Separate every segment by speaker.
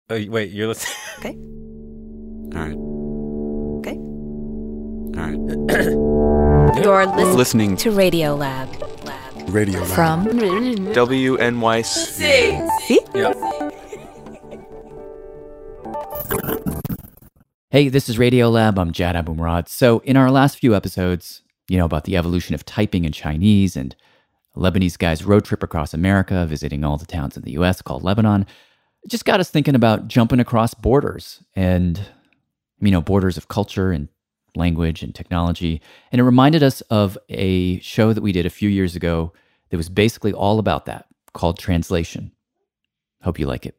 Speaker 1: Oh, wait, you're listening?
Speaker 2: Okay.
Speaker 1: All right.
Speaker 2: Okay.
Speaker 1: All right.
Speaker 3: You're
Speaker 2: Listening
Speaker 3: to Radio Lab.
Speaker 4: Radio Lab.
Speaker 3: From
Speaker 5: WNYC.
Speaker 3: See?
Speaker 1: Yeah.
Speaker 6: Hey, this is Radio Lab. I'm Jad Abumrad. So in our last few episodes, about the evolution of typing in Chinese and a Lebanese guy's road trip across America, visiting all the towns in the U.S. called Lebanon, it just got us thinking about jumping across borders and, borders of culture and language and technology. And it reminded us of a show that we did a few years ago that was basically all about that, called Translation. Hope you like it.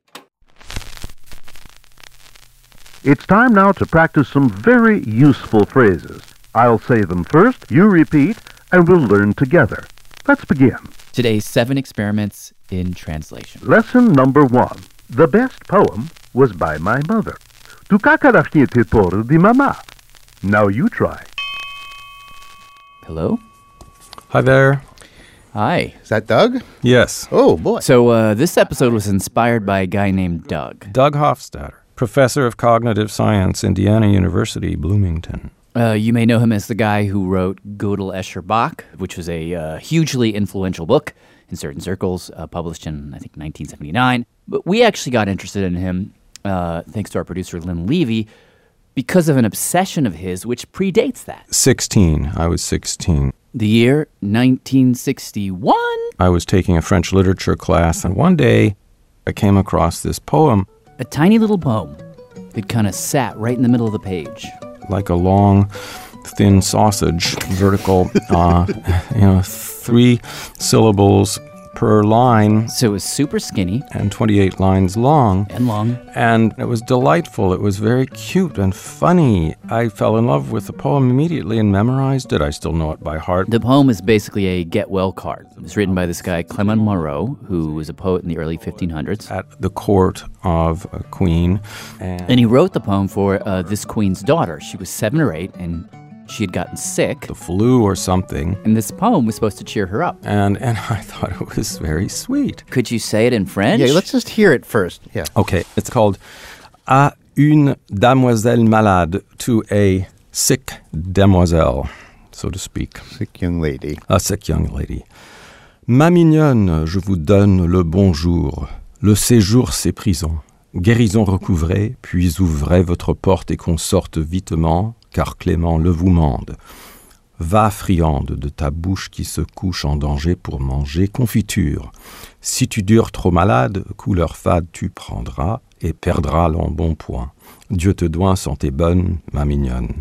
Speaker 7: It's time now to practice some very useful phrases. I'll say them first, you repeat, and we'll learn together. Let's begin.
Speaker 6: Today's 7 experiments in translation.
Speaker 7: Lesson number 1. The best poem was by my mother. Tu kakarachniete por di mama. Now you try.
Speaker 6: Hello?
Speaker 5: Hi there.
Speaker 6: Hi.
Speaker 4: Is that Doug?
Speaker 5: Yes.
Speaker 4: Oh, boy.
Speaker 6: So this episode was inspired by a guy named Doug.
Speaker 5: Doug Hofstadter, professor of cognitive science, Indiana University, Bloomington.
Speaker 6: You may know him as the guy who wrote Gödel, Escher, Bach, which was a hugely influential book in certain circles, published in, I think, 1979. But we actually got interested in him, thanks to our producer, Lynn Levy, because of an obsession of his which predates that.
Speaker 5: 16. I was 16.
Speaker 6: The year 1961.
Speaker 5: I was taking a French literature class, and one day I came across this poem.
Speaker 6: A tiny little poem that kind of sat right in the middle of the page.
Speaker 5: Like a long, thin sausage, vertical, 3 syllables per line.
Speaker 6: So it was super skinny.
Speaker 5: And 28 lines long.
Speaker 6: And long.
Speaker 5: And it was delightful. It was very cute and funny. I fell in love with the poem immediately and memorized it. I still know it by heart.
Speaker 6: The poem is basically a get-well card. It was written by this guy, Clement Marot, who was a poet in the early 1500s.
Speaker 5: At the court of a queen.
Speaker 6: And he wrote the poem for this queen's daughter. She was 7 or 8, and she had gotten sick.
Speaker 5: The flu or something.
Speaker 6: And this poem was supposed to cheer her up.
Speaker 5: And I thought it was very sweet.
Speaker 6: Could you say it in French?
Speaker 4: Yeah, let's just hear it first. Yeah.
Speaker 5: Okay, it's called À une demoiselle malade, to a sick demoiselle, so to speak.
Speaker 4: Sick young lady.
Speaker 5: A sick young lady. Ma mignonne, je vous donne le bonjour. Le séjour, c'est prison. Guérison recouvrée, puis ouvrez votre porte et qu'on sorte vitement, car Clément le vous mande. Va, friande, de ta bouche qui se couche en danger pour manger confiture. Si tu dures trop malade, couleur fade tu prendras et perdras l'embonpoint. Dieu te doit santé bonne, ma mignonne.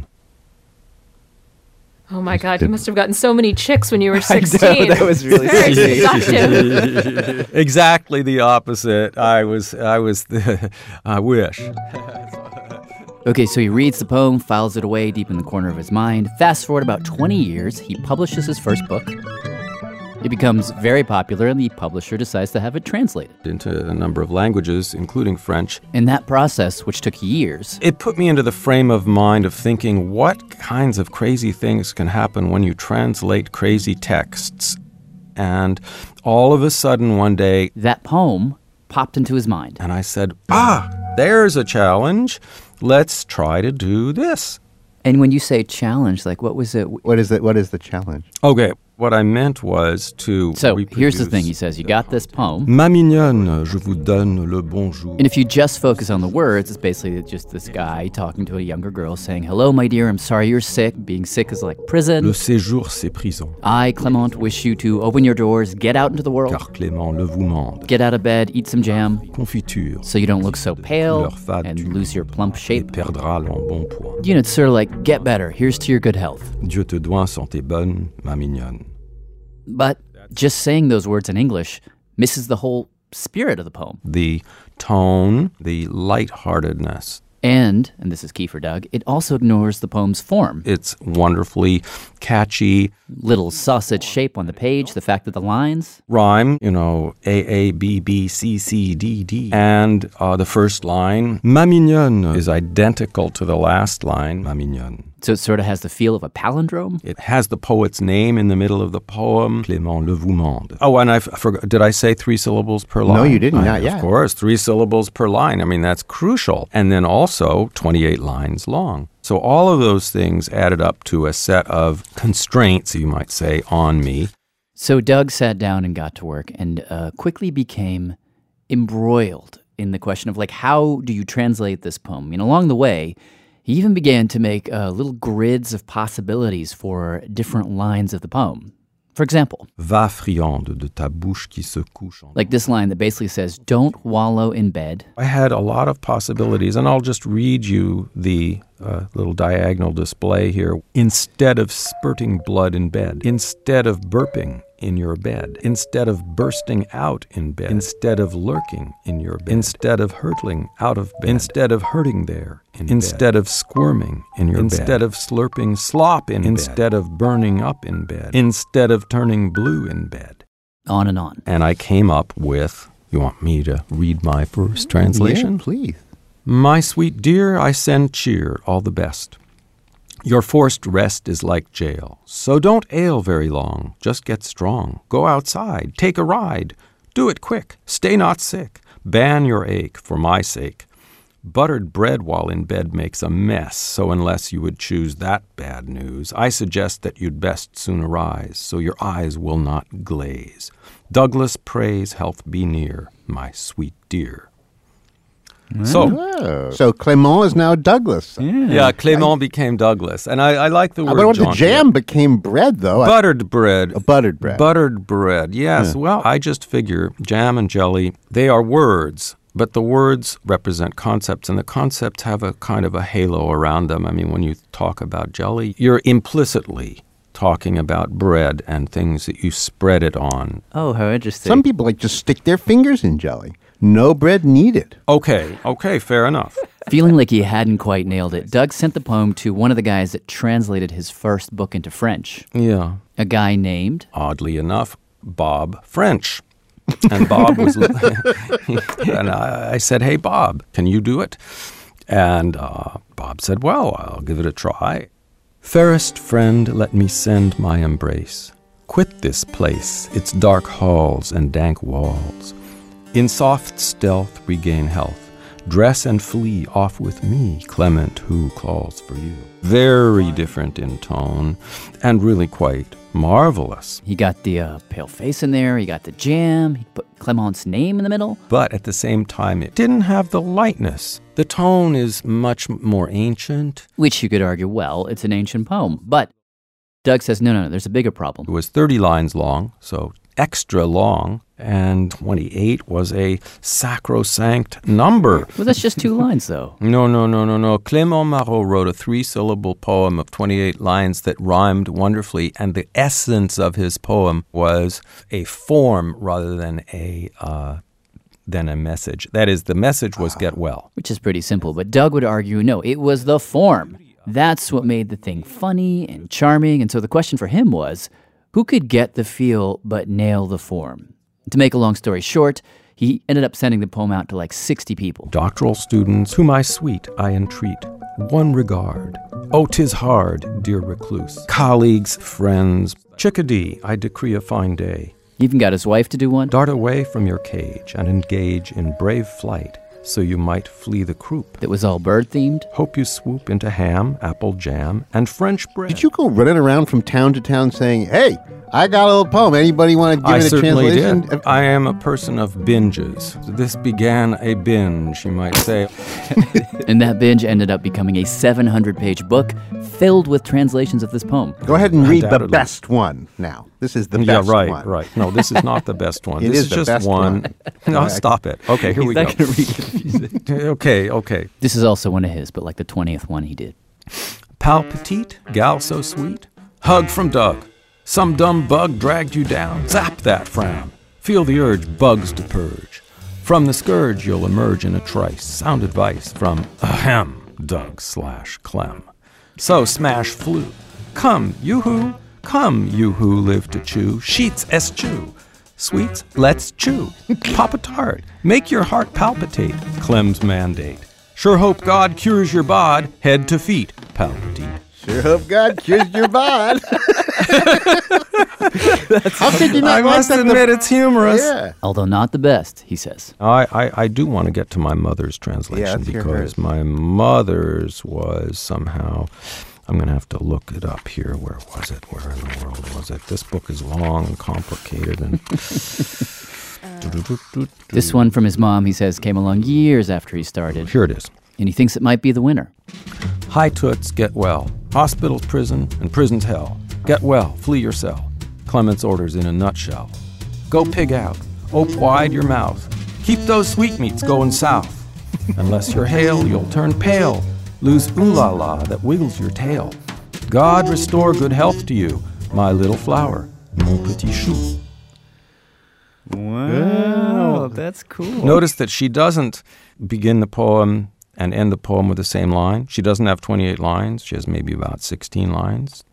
Speaker 8: Oh my God, you must have gotten so many chicks when you were 16.
Speaker 6: I know, that was really
Speaker 8: Very
Speaker 6: sweet.
Speaker 8: seductive.
Speaker 5: Exactly the opposite. I wish.
Speaker 6: Okay, so he reads the poem, files it away deep in the corner of his mind. Fast forward about 20 years, he publishes his first book. It becomes very popular, and the publisher decides to have it translated
Speaker 5: Into a number of languages, including French.
Speaker 6: In that process, which took years,
Speaker 5: It put me into the frame of mind of thinking what kinds of crazy things can happen when you translate crazy texts. And all of a sudden one day,
Speaker 6: that poem popped into his mind.
Speaker 5: and I said, there's a challenge. Let's try to do this.
Speaker 6: And when you say challenge, like what was it?
Speaker 4: What is the challenge?
Speaker 5: Okay, what I meant was to
Speaker 6: So here's the
Speaker 5: reproduce
Speaker 6: thing, he says, you got this poem.
Speaker 5: Ma mignonne, je vous donne le bonjour.
Speaker 6: And if you just focus on the words, it's basically just this guy talking to a younger girl saying, hello, my dear, I'm sorry you're sick. Being sick is like prison.
Speaker 5: Le séjour, c'est prison.
Speaker 6: I, Clement, wish you to open your doors, get out into the world,
Speaker 5: Car Clément le vous mande.
Speaker 6: get out of bed, eat some jam,
Speaker 5: Confiture.
Speaker 6: so you don't look so pale
Speaker 5: Couleur fade,
Speaker 6: and
Speaker 5: tu
Speaker 6: lose your plump
Speaker 5: Et
Speaker 6: shape.
Speaker 5: perdras l'embonpoint.
Speaker 6: It's sort of like, get better, here's to your good health.
Speaker 5: Dieu te doit santé bonne, ma mignonne.
Speaker 6: But just saying those words in English misses the whole spirit of the poem.
Speaker 5: The tone, the lightheartedness.
Speaker 6: And this is key for Doug, it also ignores the poem's form.
Speaker 5: It's wonderfully catchy.
Speaker 6: Little sausage shape on the page, the fact that the lines...
Speaker 5: Rhyme, A, A, B, B, C, C, D, D. And the first line, ma mignonne, is identical to the last line, ma mignonne.
Speaker 6: So it sort of has the feel of a palindrome?
Speaker 5: It has the poet's name in the middle of the poem, Clément Le Voumande. Oh, and I forgot, did I say 3 syllables per line?
Speaker 4: No, you didn't, not yet.
Speaker 5: Of course, 3 syllables per line. I mean, that's crucial. And then also 28 lines long. So all of those things added up to a set of constraints, you might say, on me.
Speaker 6: So Doug sat down and got to work and quickly became embroiled in the question of, like, how do you translate this poem? I mean, along the way, he even began to make little grids of possibilities for different lines of the poem. For example,
Speaker 5: Va friande de ta bouche qui se couche.
Speaker 6: Like this line that basically says, don't wallow in bed.
Speaker 5: I had a lot of possibilities, and I'll just read you the little diagonal display here. Instead of spurting blood in bed, instead of burping in your bed, instead of bursting out in bed, instead of lurking in your bed, instead of hurtling out of bed, instead of hurting there, instead of squirming in your bed, instead of slurping slop in bed, instead of burning up in bed, instead of turning blue in bed.
Speaker 6: On and on.
Speaker 5: And I came up with, you want me to read my first translation?
Speaker 4: Yeah, please.
Speaker 5: My sweet dear, I send cheer, all the best. Your forced rest is like jail, so don't ail very long. Just get strong. Go outside. Take a ride. Do it quick. Stay not sick. Ban your ache for my sake. Buttered bread while in bed makes a mess, so unless you would choose that bad news, I suggest that you'd best soon arise, so your eyes will not glaze. Douglas prays health be near, my sweet dear.
Speaker 4: So Clément is now Douglas.
Speaker 5: Yeah, Clément became Douglas. And I like the word
Speaker 4: But what the
Speaker 5: jaunty.
Speaker 4: jam became bread, though.
Speaker 5: Buttered bread.
Speaker 4: Buttered bread.
Speaker 5: Buttered bread, yes.
Speaker 4: Yeah.
Speaker 5: Well, I just figure jam and jelly, they are words, but the words represent concepts, and the concepts have a kind of a halo around them. I mean, when you talk about jelly, you're implicitly talking about bread and things that you spread it on.
Speaker 6: Oh, how interesting.
Speaker 4: Some people just stick their fingers in jelly. No bread needed.
Speaker 5: Okay, fair enough.
Speaker 6: Feeling like he hadn't quite nailed it, Doug sent the poem to one of the guys that translated his first book into French.
Speaker 5: Yeah.
Speaker 6: A guy named,
Speaker 5: Oddly enough, Bob French. And Bob was, and I said, hey, Bob, can you do it? And Bob said, well, I'll give it a try. Fairest friend, let me send my embrace. Quit this place, its dark halls and dank walls. In soft stealth regain health. Dress and flee off with me, Clement, who calls for you. Very different in tone, and really quite marvelous.
Speaker 6: he got the pale face in there, he got the jam, he put Clément's name in the middle.
Speaker 5: But at the same time, it didn't have the lightness. The tone is much more ancient.
Speaker 6: Which you could argue, well, it's an ancient poem. But Doug says, no, there's a bigger problem.
Speaker 5: It was 30 lines long, so extra long, and 28 was a sacrosanct number.
Speaker 6: Well, that's just 2 lines, though.
Speaker 5: No. Clément Marot wrote a 3-syllable poem of 28 lines that rhymed wonderfully, and the essence of his poem was a form rather than a message. That is, the message was get well.
Speaker 6: Which is pretty simple. But Doug would argue, no, it was the form. That's what made the thing funny and charming. And so the question for him was, who could get the feel but nail the form? To make a long story short, he ended up sending the poem out to like 60 people.
Speaker 5: Doctoral students, whom I sweet, I entreat, one regard. Oh, 'tis hard, dear recluse. Colleagues, friends, chickadee, I decree a fine day.
Speaker 6: He even got his wife to do one.
Speaker 5: Dart away from your cage and engage in brave flight, so you might flee the croup.
Speaker 6: That was all bird-themed.
Speaker 5: Hope you swoop into ham, apple jam, and French bread.
Speaker 4: Did you go running around from town to town saying, hey, I got a little poem. Anybody want to give
Speaker 5: I
Speaker 4: it a
Speaker 5: certainly
Speaker 4: translation?
Speaker 5: did. I am a person of binges. This began a binge, you might say.
Speaker 6: And that binge ended up becoming a 700-page book filled with translations of this poem.
Speaker 4: Go ahead and read the
Speaker 5: Undoubtedly.
Speaker 4: best one now. This is the best one.
Speaker 5: Yeah, right. No, this is not the best one.
Speaker 4: It
Speaker 5: This
Speaker 4: is the
Speaker 5: just
Speaker 4: best
Speaker 5: one.
Speaker 4: one.
Speaker 5: No, stop it. Okay, here we go.
Speaker 6: He's not going to read it.
Speaker 5: Okay.
Speaker 6: This is also one of his, but like the 20th one he did.
Speaker 5: Pal petite, gal so sweet. Hug from Doug. Some dumb bug dragged you down. Zap that frown. Feel the urge bugs to purge. From the scourge you'll emerge in a trice. Sound advice from ahem, Doug/Clem. So smash flew. Come, you-hoo. Come, you who live to chew. Sheets eschew. Sweets, let's chew. Pop a tart. Make your heart palpitate. Clem's mandate. Sure hope God cures your bod. Head to feet. Palpitate.
Speaker 4: Sure hope God cures your bod. How could you not
Speaker 5: I
Speaker 4: like
Speaker 5: must
Speaker 4: that?
Speaker 5: admit it's humorous.
Speaker 4: Yeah.
Speaker 6: Although not the best, he says.
Speaker 5: I do want to get to my mother's translation
Speaker 4: let's hear
Speaker 5: because
Speaker 4: hers.
Speaker 5: my mother's was somehow, I'm going to have to look it up here. Where was it? Where in the world was it? This book is long and complicated. And
Speaker 6: This one from his mom, he says, came along years after he started.
Speaker 5: Here it is.
Speaker 6: And he thinks it might be the winner.
Speaker 5: Hi toots, get well. Hospital's prison and prison's hell. Get well, flee your cell. Clement's orders in a nutshell. Go pig out, ope wide your mouth. Keep those sweetmeats going south. Unless you're hale, you'll turn pale. Lose ooh-la-la that wiggles your tail. God restore good health to you, my little flower, mon petit chou.
Speaker 6: Wow, that's cool.
Speaker 5: Notice that she doesn't begin the poem and end the poem with the same line. She doesn't have 28 lines. She has maybe about 16 lines.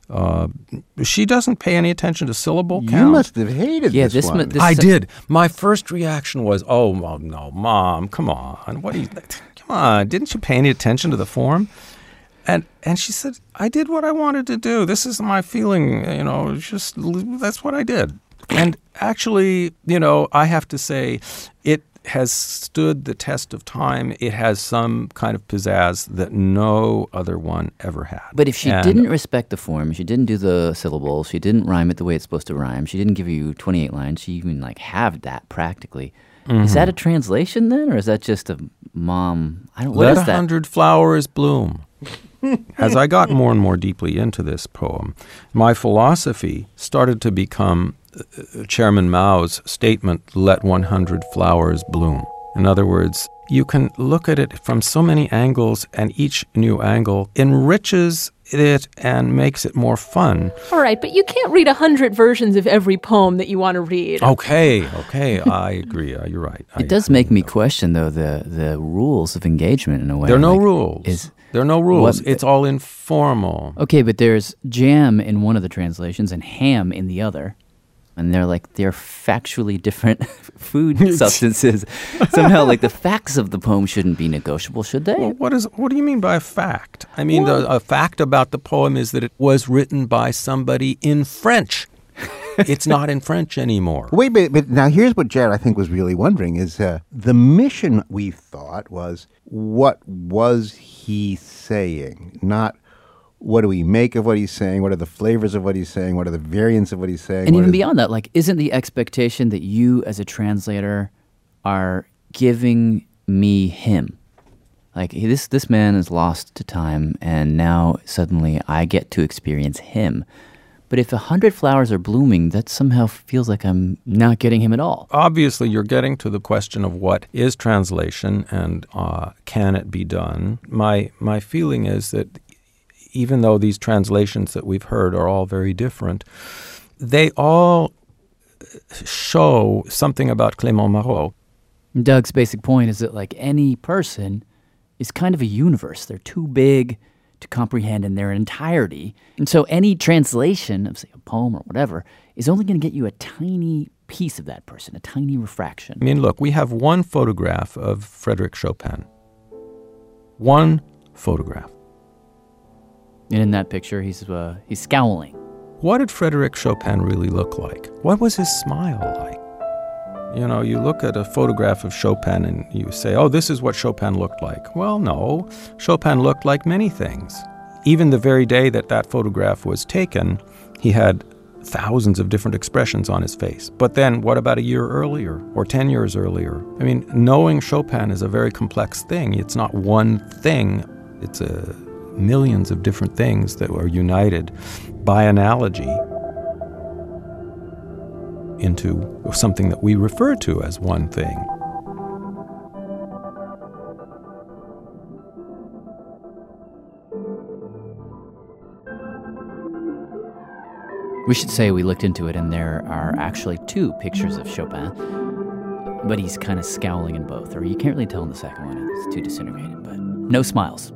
Speaker 5: She doesn't pay any attention to syllable count.
Speaker 4: You must have hated this one.
Speaker 5: I did. My first reaction was, oh, well, no, Mom, come on. What do you... Come on, didn't you pay any attention to the form? And she said, I did what I wanted to do. This is my feeling, just that's what I did. And actually, I have to say, it has stood the test of time. It has some kind of pizzazz that no other one ever had.
Speaker 6: But if she didn't respect the form, she didn't do the syllables, she didn't rhyme it the way it's supposed to rhyme, she didn't give you 28 lines, she even halved that practically. Mm-hmm. Is that a translation then, or is that just a mom?
Speaker 5: Let 100 flowers bloom. As I got more and more deeply into this poem, my philosophy started to become Chairman Mao's statement, let 100 flowers bloom. In other words, you can look at it from so many angles, and each new angle enriches it and makes it more fun.
Speaker 8: All right, but you can't read 100 versions of every poem that you want to read.
Speaker 5: Okay, I agree. You're right.
Speaker 6: It does make me question, though, the rules of engagement in a way.
Speaker 5: There are no rules. There are no rules. It's all informal.
Speaker 6: Okay, but there's jam in one of the translations and ham in the other. And they're factually different food substances. Somehow, the facts of the poem shouldn't be negotiable, should they?
Speaker 5: Well, what do you mean by a fact? I mean, a fact about the poem is that it was written by somebody in French. It's not in French anymore.
Speaker 4: Wait, but now here's what Jared, I think, was really wondering is the mission, we thought, was what was he saying, not what do we make of what he's saying? What are the flavors of what he's saying? What are the variants of what he's saying?
Speaker 6: And even beyond that, isn't the expectation that you as a translator are giving me him? This man is lost to time, and now suddenly I get to experience him. But if 100 flowers are blooming, that somehow feels like I'm not getting him at all.
Speaker 5: Obviously, you're getting to the question of what is translation and can it be done. My feeling is that even though these translations that we've heard are all very different, they all show something about Clément Marot.
Speaker 6: Doug's basic point is that any person is kind of a universe. They're too big to comprehend in their entirety. And so any translation of, say, a poem or whatever is only going to get you a tiny piece of that person, a tiny refraction.
Speaker 5: I mean, look, we have one photograph of Frédéric Chopin. One photograph.
Speaker 6: And in that picture, he's scowling.
Speaker 5: What did Frédéric Chopin really look like? What was his smile like? You look at a photograph of Chopin and you say, oh, this is what Chopin looked like. Well, no. Chopin looked like many things. Even the very day that photograph was taken, he had thousands of different expressions on his face. But then what about a year earlier or 10 years earlier? I mean, knowing Chopin is a very complex thing. It's not one thing. It's millions of different things that were united by analogy into something that we refer to as one thing.
Speaker 6: We should say we looked into it, and there are actually 2 pictures of Chopin, but he's kind of scowling in both, or you can't really tell in the second one. It's too disintegrated, but no smiles.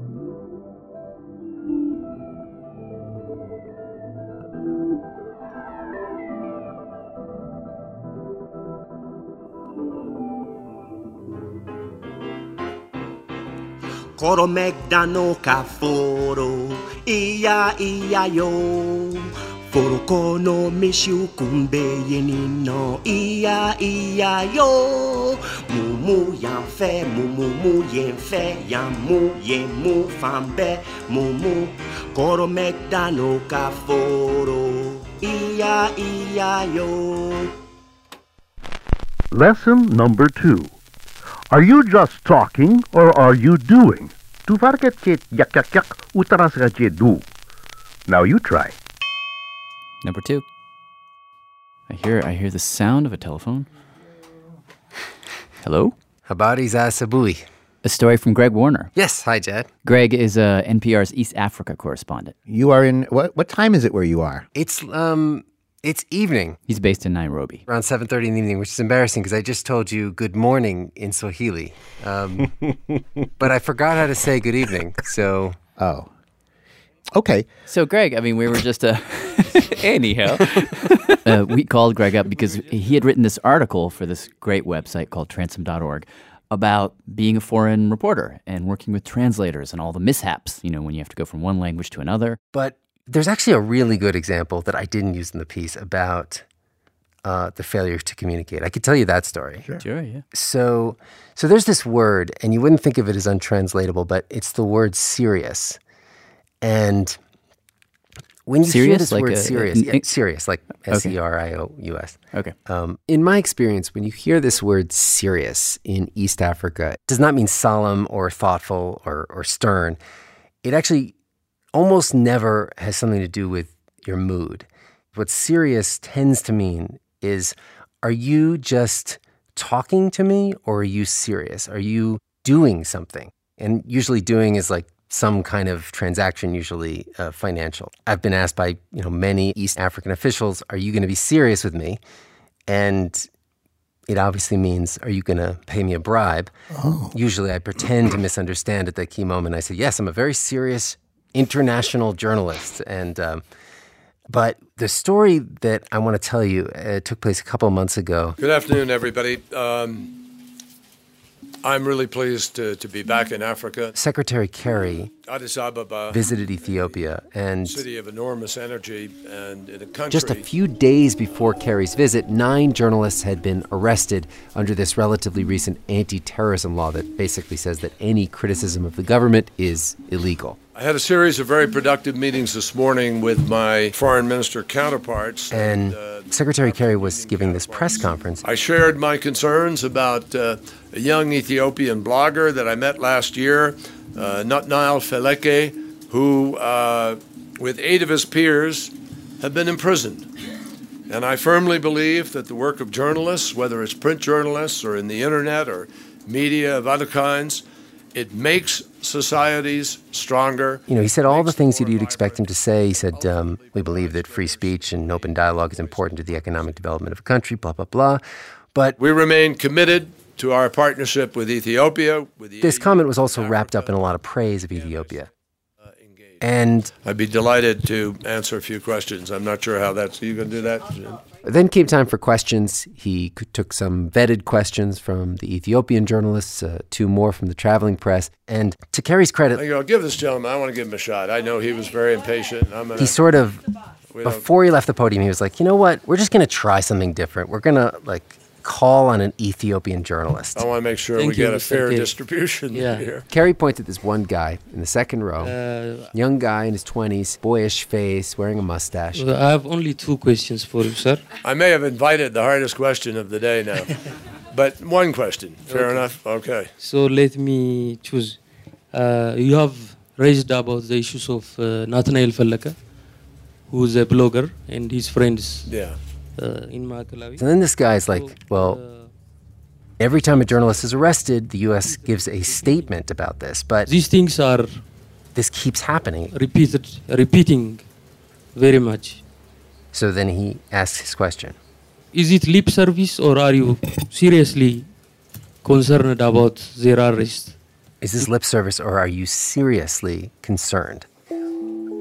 Speaker 2: Coro megdano ka foro Ia-ia-yo. Foroko no mishu kumbe yeni no ia-ia-yo. Mumu yanfe, mumu yenfe, yamu yemu fambe, mumu koro mekdano kaforo. Ia-ia-yo.
Speaker 7: Lesson number 2. Are you just talking or are you doing? Tu varget ket yak yak yak utaras do. Now you try.
Speaker 6: Number 2. I hear the sound of a telephone. Hello?
Speaker 9: Habari za asubuhi.
Speaker 6: A story from Greg Warner.
Speaker 9: Yes, hi, Jed.
Speaker 6: Greg is NPR's East Africa correspondent.
Speaker 4: You are in, what time is it where you are?
Speaker 9: It's evening,
Speaker 6: He's based in Nairobi.
Speaker 9: around 7:30 in the evening, which is embarrassing because I just told you good morning in Swahili. But I forgot how to say good evening, so...
Speaker 4: Oh. Okay.
Speaker 6: So, Greg, I mean, we were just anyhow. We called Greg up because he had written this article for this great website called transom.org about being a foreign reporter and working with translators and all the mishaps, when you have to go from one language to another.
Speaker 9: But there's actually a really good example that I didn't use in the piece about the failure to communicate. I could tell you that story.
Speaker 6: Sure, yeah.
Speaker 9: So there's this word, and you wouldn't think of it as untranslatable, but it's the word serious. And when you hear this word serious, serious, like S-E-R-I-O-U-S.
Speaker 6: Okay.
Speaker 9: In my experience, when you hear this word serious in East Africa, it does not mean solemn or thoughtful or stern. It actually almost never has something to do with your mood. What serious tends to mean is, are you just talking to me or are you serious? Are you doing something? And usually doing is like some kind of transaction, usually financial. I've been asked by many East African officials, are you going to be serious with me? And it obviously means, are you going to pay me a bribe? Oh. Usually I pretend to misunderstand at that key moment. I say, yes, I'm a very serious international journalist. And but the story that I want to tell you took place a couple of months ago.
Speaker 10: Good afternoon, everybody. I'm really pleased to be back in Africa.
Speaker 9: Secretary Kerry
Speaker 10: Addis Ababa
Speaker 9: visited Ethiopia, and
Speaker 10: city of enormous energy, and in a country.
Speaker 9: Just a few days before Kerry's visit, 9 journalists had been arrested under this relatively recent anti-terrorism law that basically says that any criticism of the government is illegal.
Speaker 10: I had a series of very productive meetings this morning with my foreign minister counterparts.
Speaker 9: And Secretary Kerry was giving this press conference.
Speaker 10: I shared my concerns about a young Ethiopian blogger that I met last year, Nathaniel Feleke, who, with 8 of his peers, have been imprisoned. And I firmly believe that the work of journalists, whether it's print journalists or in the internet or media of other kinds, it makes societies stronger.
Speaker 9: He said all the things that you'd expect him to say. He said, we believe that free speech and open dialogue is important to the economic development of a country, blah, blah, blah. But
Speaker 10: we remain committed to our partnership with Ethiopia.
Speaker 9: This comment was also wrapped up in a lot of praise of Ethiopia. And
Speaker 10: I'd be delighted to answer a few questions. I'm not sure how that's... Are you going to do that?
Speaker 9: Then came time for questions. He took some vetted questions from the Ethiopian journalists, 2 more from the traveling press. And to Kerry's credit...
Speaker 10: I'll give this gentleman, I want to give him a shot. I know he was very impatient.
Speaker 9: He sort of, before he left the podium, he was like, you know what? We're just going to try something different. We're going to, call on an Ethiopian journalist.
Speaker 10: I want to make sure we get a fair distribution here.
Speaker 9: Kerry pointed at this one guy in the second row, young guy in his 20s, boyish face, wearing a mustache.
Speaker 11: I have only 2 questions for you, sir.
Speaker 10: I may have invited the hardest question of the day now, but one question. Fair enough? Okay.
Speaker 11: So let me choose. You have raised about the issues of Nathaniel Feleke, who's a blogger, and his friends.
Speaker 10: Yeah.
Speaker 11: In Makalawi.
Speaker 9: And then this guy's like, well, every time a journalist is arrested, the U.S. gives a statement about this. But
Speaker 11: these things are...
Speaker 9: This keeps happening.
Speaker 11: Repeating very much.
Speaker 9: So then he asks his question.
Speaker 11: Is it lip service or are you seriously concerned about their arrest?
Speaker 9: Is this lip service or are you seriously concerned?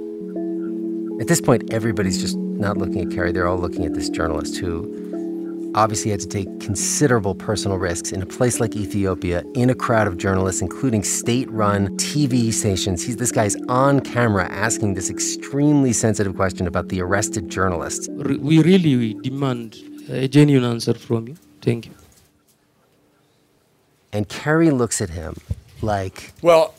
Speaker 9: At this point, everybody's just not looking at Kerry. They're all looking at this journalist who obviously had to take considerable personal risks in a place like Ethiopia, in a crowd of journalists, including state-run TV stations. This guy's on camera asking this extremely sensitive question about the arrested journalists.
Speaker 11: We really demand a genuine answer from you. Thank you.
Speaker 9: And Kerry looks at him like,
Speaker 10: well,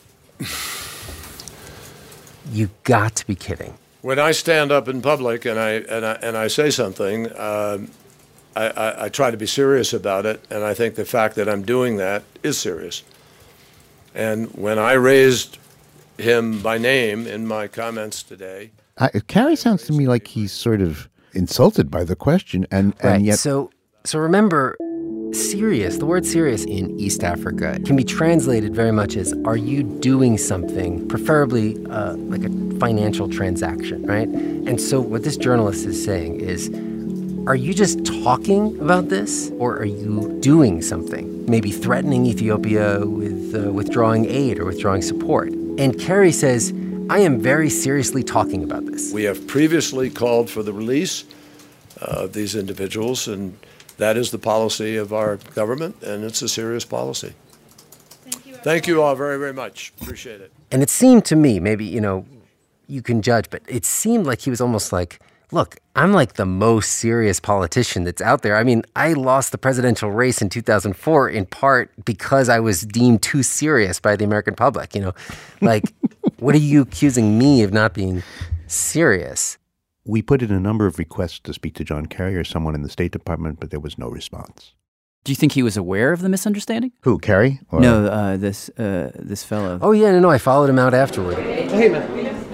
Speaker 9: you got to be kidding.
Speaker 10: When I stand up in public and I say something, I try to be serious about it, and I think the fact that I'm doing that is serious. And when I raised him by name in my comments today,
Speaker 4: Kerry sounds to me like he's sort of insulted by the question, and yet.
Speaker 9: So remember, serious, the word serious in East Africa can be translated very much as, are you doing something, preferably like a financial transaction, right? And so what this journalist is saying is, are you just talking about this, or are you doing something? Maybe threatening Ethiopia with withdrawing aid or withdrawing support. And Kerry says, I am very seriously talking about this.
Speaker 10: We have previously called for the release of these individuals, and that is the policy of our government, and it's a serious policy. Thank you all very, very much. Appreciate it.
Speaker 9: And it seemed to me, maybe, you can judge, but it seemed like he was almost like, look, I'm like the most serious politician that's out there. I mean, I lost the presidential race in 2004 in part because I was deemed too serious by the American public. Like, what are you accusing me of not being serious?
Speaker 4: We put in a number of requests to speak to John Kerry or someone in the State Department, but there was no response.
Speaker 6: Do you think he was aware of the misunderstanding?
Speaker 4: Who, Kerry? Or...
Speaker 6: No, this fellow.
Speaker 9: Oh, yeah, no, I followed him out afterward.
Speaker 12: Hey, man.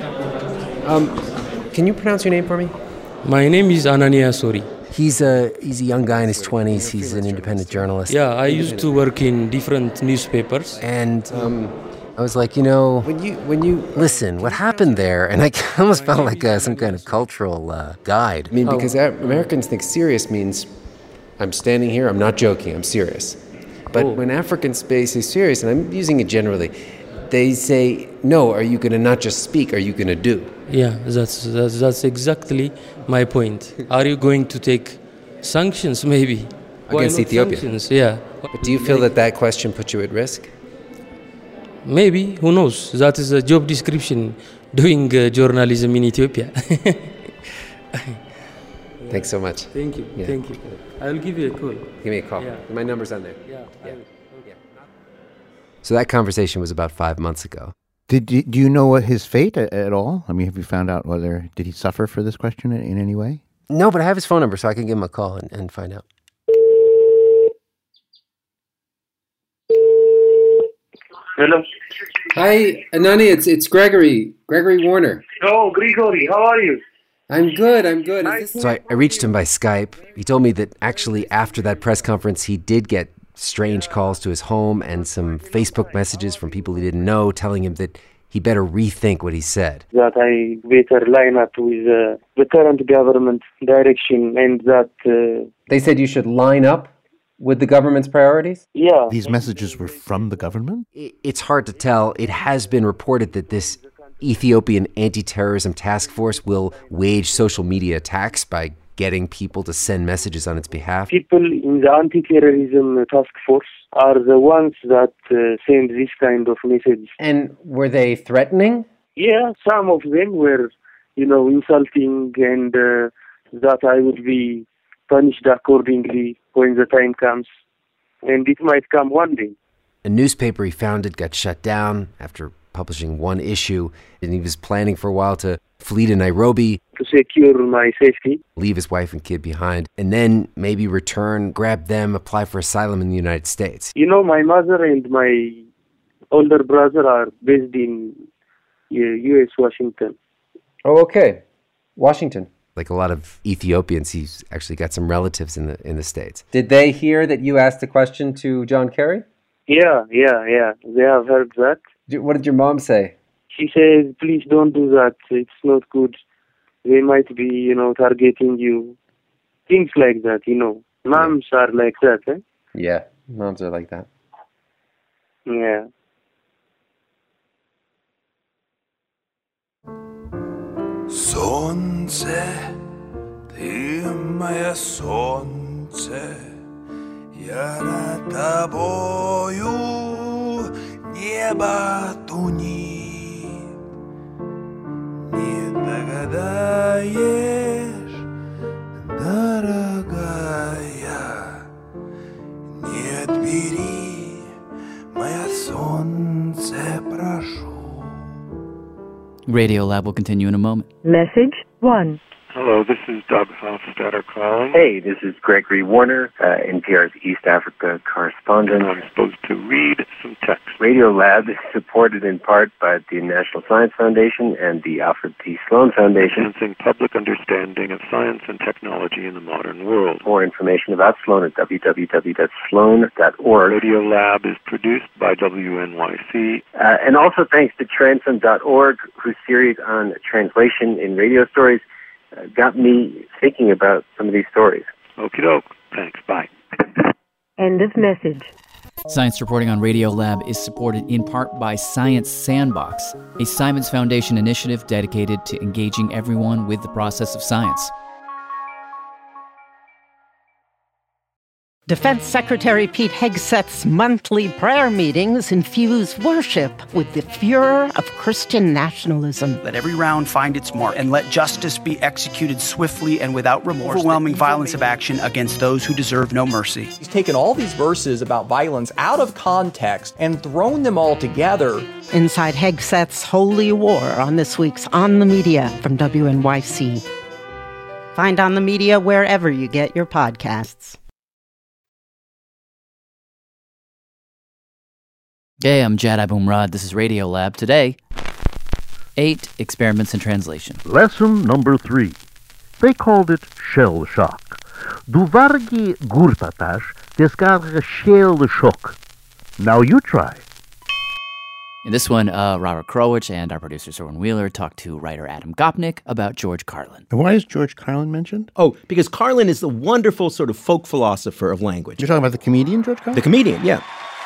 Speaker 12: Can you pronounce your name for me?
Speaker 11: My name is Anania Sori.
Speaker 9: He's a young guy in his 20s. He's an independent journalist.
Speaker 11: Yeah, I used to work in different newspapers.
Speaker 9: And I was like, when you listen, what happened there? And I almost felt like some kind of cultural guide.
Speaker 12: I mean, because Americans think serious means I'm standing here, I'm not joking, I'm serious. But when African space is serious, and I'm using it generally, they say, no, are you going to not just speak, are you going to do?
Speaker 11: Yeah, that's exactly my point. Are you going to take sanctions, maybe?
Speaker 12: Against Ethiopia?
Speaker 11: Sanctions? Yeah.
Speaker 12: But do you feel that question puts you at risk?
Speaker 11: Maybe, who knows? That is a job description, doing journalism in Ethiopia.
Speaker 12: Thanks so much.
Speaker 11: Thank you, thank you. I'll give you a call.
Speaker 12: Give me a call.
Speaker 11: Yeah.
Speaker 12: My number's on there.
Speaker 11: Yeah.
Speaker 9: So that conversation was about 5 months ago.
Speaker 4: Do you know what his fate at all? I mean, have you found out did he suffer for this question in any way?
Speaker 9: No, but I have his phone number, so I can give him a call and find out.
Speaker 13: Hello.
Speaker 12: Hi, Anani, it's Gregory Warner.
Speaker 13: Oh, Grigory, how are you?
Speaker 12: I'm good.
Speaker 9: So I reached him by Skype. He told me that actually after that press conference, he did get strange calls to his home and some Facebook messages from people he didn't know telling him that he better rethink what he said.
Speaker 13: That I better line up with the current government direction and that...
Speaker 12: They said you should line up with the government's priorities?
Speaker 13: Yeah.
Speaker 4: These messages were from the government?
Speaker 9: It's hard to tell. It has been reported that this Ethiopian anti-terrorism task force will wage social media attacks by getting people to send messages on its behalf.
Speaker 13: People in the anti-terrorism task force are the ones that send this kind of messages.
Speaker 12: And were they threatening?
Speaker 13: Yeah, some of them were, insulting and that I would be punished accordingly when the time comes. And it might come one day.
Speaker 9: A newspaper he founded got shut down after publishing one issue, and he was planning for a while to flee to Nairobi
Speaker 13: to secure my safety,
Speaker 9: leave his wife and kid behind, and then maybe return, grab them, apply for asylum in the United States.
Speaker 13: My mother and my older brother are based in U.S. Washington.
Speaker 12: Oh, okay. Washington.
Speaker 9: Like a lot of Ethiopians, he's actually got some relatives in the States.
Speaker 12: Did they hear that you asked a question to John Kerry?
Speaker 13: Yeah. They have heard that.
Speaker 12: What did your mom say?
Speaker 13: She says, please don't do that. It's not good. They might be, targeting you. Things like that, Moms are like that, eh?
Speaker 12: Yeah, moms are like that.
Speaker 13: Yeah.
Speaker 14: Сонце, ти моє сонце, солнце, я над тобою, небо тунит. Не догадаешь, дорогая, нет, бери, мое солнце, прошу.
Speaker 6: Radiolab will continue in a moment.
Speaker 15: Message 1.
Speaker 16: Hello, this is Doug Hofstadter calling.
Speaker 17: Hey, this is Gregory Warner, NPR's East Africa correspondent.
Speaker 16: I'm supposed to read some text.
Speaker 17: Radiolab is supported in part by the National Science Foundation and the Alfred P. Sloan Foundation.
Speaker 16: Enhancing public understanding of science and technology in the modern world.
Speaker 17: More information about Sloan at www.sloan.org.
Speaker 16: Radiolab is produced by WNYC.
Speaker 17: And also thanks to Transom.org, whose series on translation in radio stories got me thinking about some of these stories.
Speaker 16: Okie doke. Thanks. Bye.
Speaker 15: End of message.
Speaker 6: Science reporting on Radiolab is supported in part by Science Sandbox, a Simons Foundation initiative dedicated to engaging everyone with the process of science.
Speaker 18: Defense Secretary Pete Hegseth's monthly prayer meetings infuse worship with the furor of Christian nationalism.
Speaker 19: Let every round find its mark, and let justice be executed swiftly and without remorse. Overwhelming violence of action against those who deserve no mercy.
Speaker 20: He's taken all these verses about violence out of context and thrown them all together.
Speaker 18: Inside Hegseth's Holy War on this week's On the Media from WNYC. Find On the Media wherever you get your podcasts.
Speaker 6: Hey, I'm Jad Abumrad. This is Radiolab. Today, 8 experiments in translation.
Speaker 7: Lesson number 3. They called it shell shock. Du vargi gurpatash deskarga shell shock. Now you try.
Speaker 6: In this one, Robert Krulwich and our producer, Sorwin Wheeler, talked to writer Adam Gopnik about George Carlin.
Speaker 4: And why is George Carlin mentioned?
Speaker 21: Oh, because Carlin is the wonderful sort of folk philosopher of language.
Speaker 4: You're talking about the comedian, George Carlin?
Speaker 21: The comedian, yeah.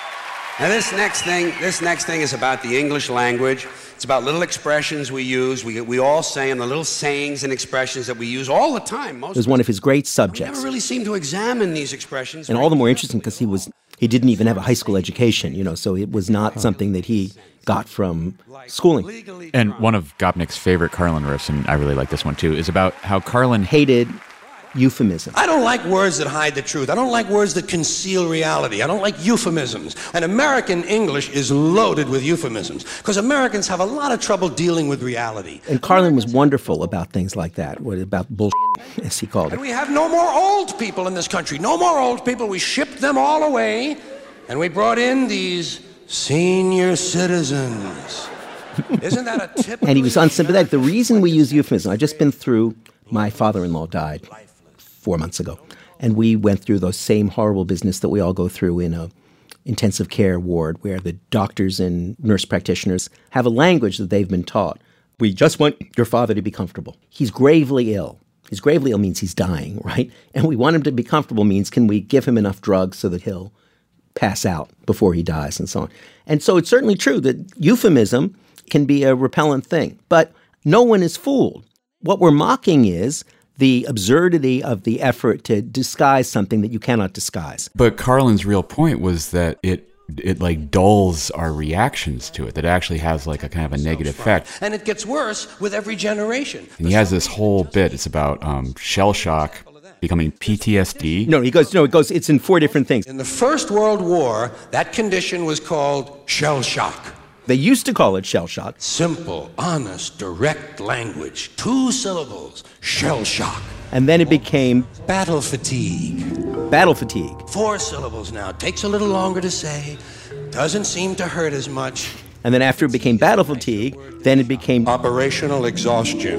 Speaker 22: Now this next thing is about the English language. It's about little expressions we use. We all say them, the little sayings and expressions that we use all the time.
Speaker 21: It was one of his great
Speaker 22: We
Speaker 21: subjects.
Speaker 22: never really seem to examine these expressions.
Speaker 21: And all the more interesting because he didn't even have a high school education, so it was not something that he got from schooling.
Speaker 23: And one of Gopnik's favorite Carlin riffs, and I really like this one too, is about how Carlin
Speaker 21: hated euphemism.
Speaker 22: I don't like words that hide the truth. I don't like words that conceal reality. I don't like euphemisms. And American English is loaded with euphemisms because Americans have a lot of trouble dealing with reality.
Speaker 21: And Carlin was wonderful about things like that, about bullshit, as he called it.
Speaker 22: And we have no more old people in this country. No more old people. We shipped them all away, and we brought in these senior citizens. Isn't that a typical...
Speaker 21: And he was unsympathetic. The reason we use euphemism, I've just been through, my father-in-law died 4 months ago. And we went through those same horrible business that we all go through in a intensive care ward where the doctors and nurse practitioners have a language that they've been taught. We just want your father to be comfortable. He's gravely ill. He's gravely ill means he's dying, right? And we want him to be comfortable means can we give him enough drugs so that he'll pass out before he dies and so on. And so it's certainly true that euphemism can be a repellent thing. But no one is fooled. What we're mocking is the absurdity of the effort to disguise something that you cannot disguise.
Speaker 23: But Carlin's real point was that it like dulls our reactions to it, that it actually has like a kind of a negative effect.
Speaker 22: And it gets worse with every generation.
Speaker 23: And he has this whole bit, it's about shell shock becoming PTSD.
Speaker 21: No, it goes, it's in 4 different things.
Speaker 22: In the First World War, that condition was called shell shock.
Speaker 21: They used to call it shell shock.
Speaker 22: Simple, honest, direct language. 2 syllables. Shell shock.
Speaker 21: And then it became
Speaker 22: battle fatigue.
Speaker 21: Battle fatigue.
Speaker 22: 4 syllables now. Takes a little longer to say. Doesn't seem to hurt as much.
Speaker 21: And then after it became battle fatigue, then it became
Speaker 22: operational exhaustion.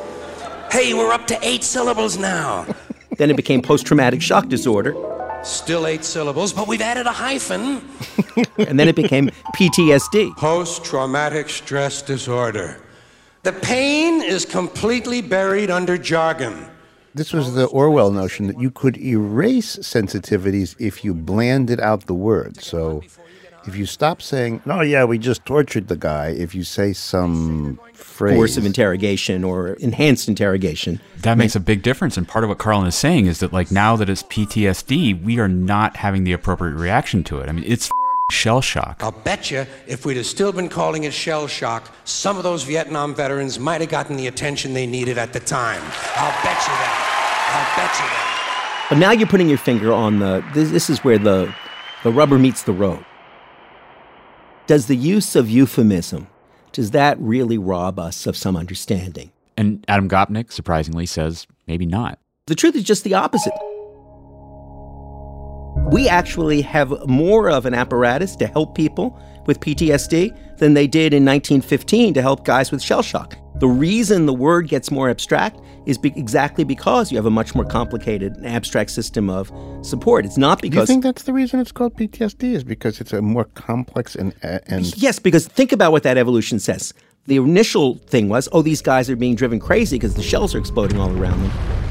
Speaker 22: Hey, we're up to 8 syllables now.
Speaker 21: Then it became post-traumatic shock disorder.
Speaker 22: Still 8 syllables, but we've added a hyphen.
Speaker 21: And then it became PTSD.
Speaker 22: Post-traumatic stress disorder. The pain is completely buried under jargon.
Speaker 4: This was the Orwell notion that you could erase sensitivities if you blanded out the word. So if you stop saying, "Oh yeah, we just tortured the guy," if you say some phrase,
Speaker 21: force of interrogation or enhanced interrogation,
Speaker 23: that makes a big difference. And part of what Carlin is saying is that, like, now that it's PTSD, we are not having the appropriate reaction to it. I mean, it's shell shock.
Speaker 22: I'll bet you if we'd have still been calling it shell shock, some of those Vietnam veterans might have gotten the attention they needed at the time. I'll bet you that.
Speaker 21: But now you're putting your finger on this is where the rubber meets the road. Does the use of euphemism, does that really rob us of some understanding?
Speaker 23: And Adam Gopnik, surprisingly, says maybe not.
Speaker 21: The truth is just the opposite. We actually have more of an apparatus to help people with PTSD than they did in 1915 to help guys with shell shock. The reason the word gets more abstract is exactly because you have a much more complicated and abstract system of support. It's not because...
Speaker 4: Do you think that's the reason it's called PTSD, is because it's a more complex and...
Speaker 21: Yes, because think about what that evolution says. The initial thing was, these guys are being driven crazy because the shells are exploding all around them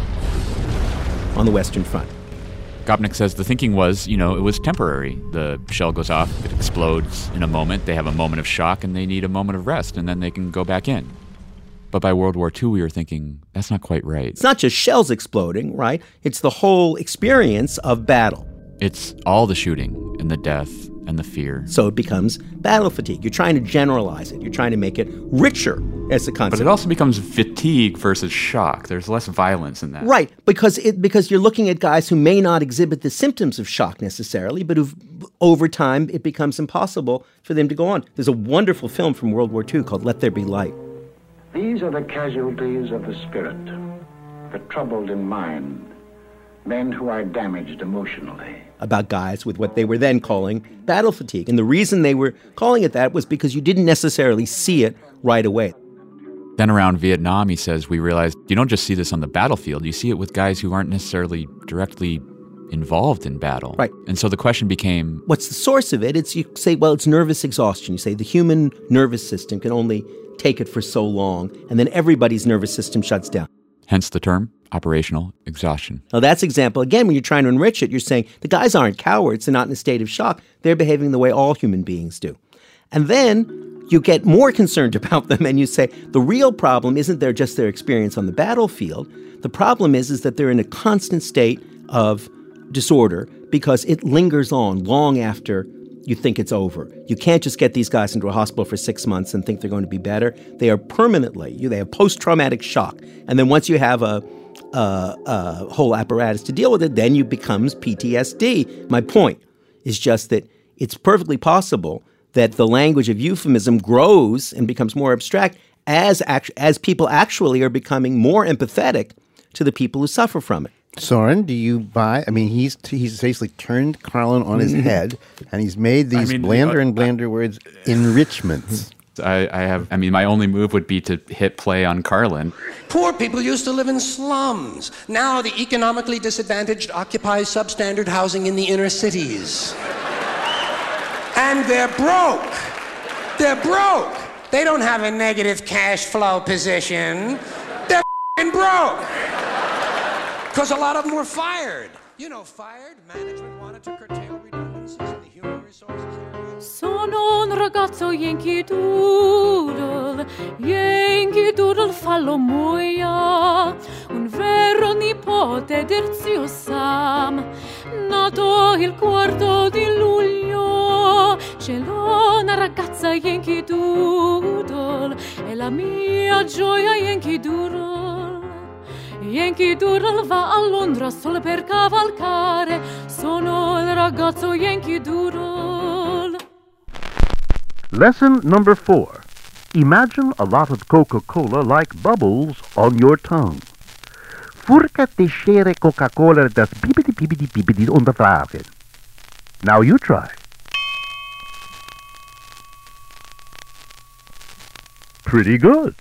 Speaker 21: on the Western Front.
Speaker 23: Gopnik says the thinking was, it was temporary. The shell goes off, it explodes in a moment, they have a moment of shock, and they need a moment of rest, and then they can go back in. But by World War II, we were thinking, that's not quite right.
Speaker 21: It's not just shells exploding, right? It's the whole experience of battle.
Speaker 23: It's all the shooting and the death and the fear.
Speaker 21: So it becomes battle fatigue. You're trying to generalize it. You're trying to make it richer as a concept.
Speaker 23: But it also becomes fatigue versus shock. There's less violence in that.
Speaker 21: Right, because you're looking at guys who may not exhibit the symptoms of shock necessarily, but who over time it becomes impossible for them to go on. There's a wonderful film from World War II called Let There Be Light.
Speaker 1: These are the casualties of the spirit, the troubled in mind, men who are damaged emotionally.
Speaker 21: About guys with what they were then calling battle fatigue. And the reason they were calling it that was because you didn't necessarily see it right away.
Speaker 23: Then around Vietnam, he says, we realized you don't just see this on the battlefield, you see it with guys who aren't necessarily directly involved in battle.
Speaker 21: Right.
Speaker 23: And so the question became...
Speaker 21: What's the source of it? You say, it's nervous exhaustion. You say the human nervous system can only take it for so long, and then everybody's nervous system shuts down.
Speaker 23: Hence the term operational exhaustion.
Speaker 21: Now that's example. Again, when you're trying to enrich it, you're saying the guys aren't cowards. They're not in a state of shock. They're behaving the way all human beings do. And then you get more concerned about them and you say the real problem isn't just their experience on the battlefield. The problem is that they're in a constant state of disorder because it lingers on long after you think it's over. You can't just get these guys into a hospital for 6 months and think they're going to be better. They are permanently, they have post-traumatic shock. And then once you have a whole apparatus to deal with it, then it becomes PTSD. My point is just that it's perfectly possible that the language of euphemism grows and becomes more abstract as people actually are becoming more empathetic to the people who suffer from it.
Speaker 4: Soren, do you buy? I mean, he's basically turned Carlin on his head, and he's made these blander and blander words enrichments.
Speaker 23: My only move would be to hit play on Carlin.
Speaker 22: Poor people used to live in slums. Now the economically disadvantaged occupy substandard housing in the inner cities. And they're broke. They're broke. They don't have a negative cash flow position. They're broke. Because a lot of them were fired. Fired. Management wanted to curtail redundancies in the human resources area.
Speaker 3: Sono un ragazzo Yankee Doodle fallo muoia, un vero nipote d'Erzio Sam, nato il 4 di luglio, ce l'ho una ragazza Yankee Doodle, è la mia gioia Yankee Doodle. Yankee Doodle va a Londra solo per cavalcare, sono il ragazzo Yankee Doodle.
Speaker 7: Lesson number 4. Imagine a lot of Coca-Cola like bubbles on your tongue. Furka te schere Coca-Cola das bibidi unterfragen. Now you try. Pretty good.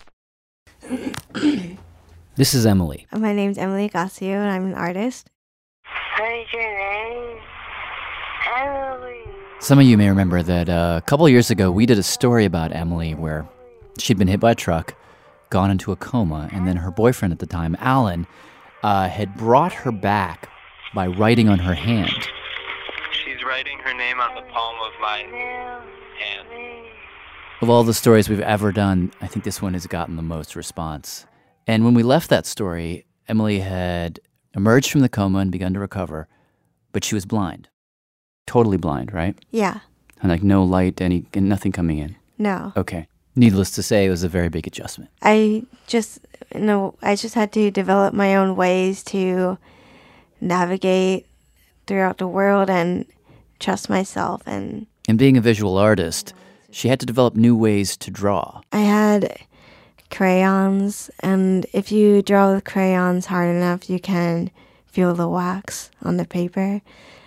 Speaker 6: This is Emily.
Speaker 8: My name's Emily Gassio, and I'm an artist.
Speaker 24: What is your name? Emily.
Speaker 6: Some of you may remember that a couple years ago, we did a story about Emily where she'd been hit by a truck, gone into a coma, and then her boyfriend at the time, Alan, had brought her back by writing on her hand.
Speaker 24: She's right
Speaker 2: writing her name on the palm of my hand.
Speaker 6: Of all the stories we've ever done, I think this one has gotten the most response. And when we left that story, Emily had emerged from the coma and begun to recover, but she was blind. Totally blind, right?
Speaker 8: Yeah.
Speaker 6: And like no light, and nothing coming in.
Speaker 8: No.
Speaker 6: Okay. Needless to say, it was a very big adjustment.
Speaker 8: I just had to develop my own ways to navigate throughout the world and trust myself. And
Speaker 6: being a visual artist, she had to develop new ways to draw.
Speaker 8: I had crayons, and if you draw with crayons hard enough, you can feel the wax on the paper.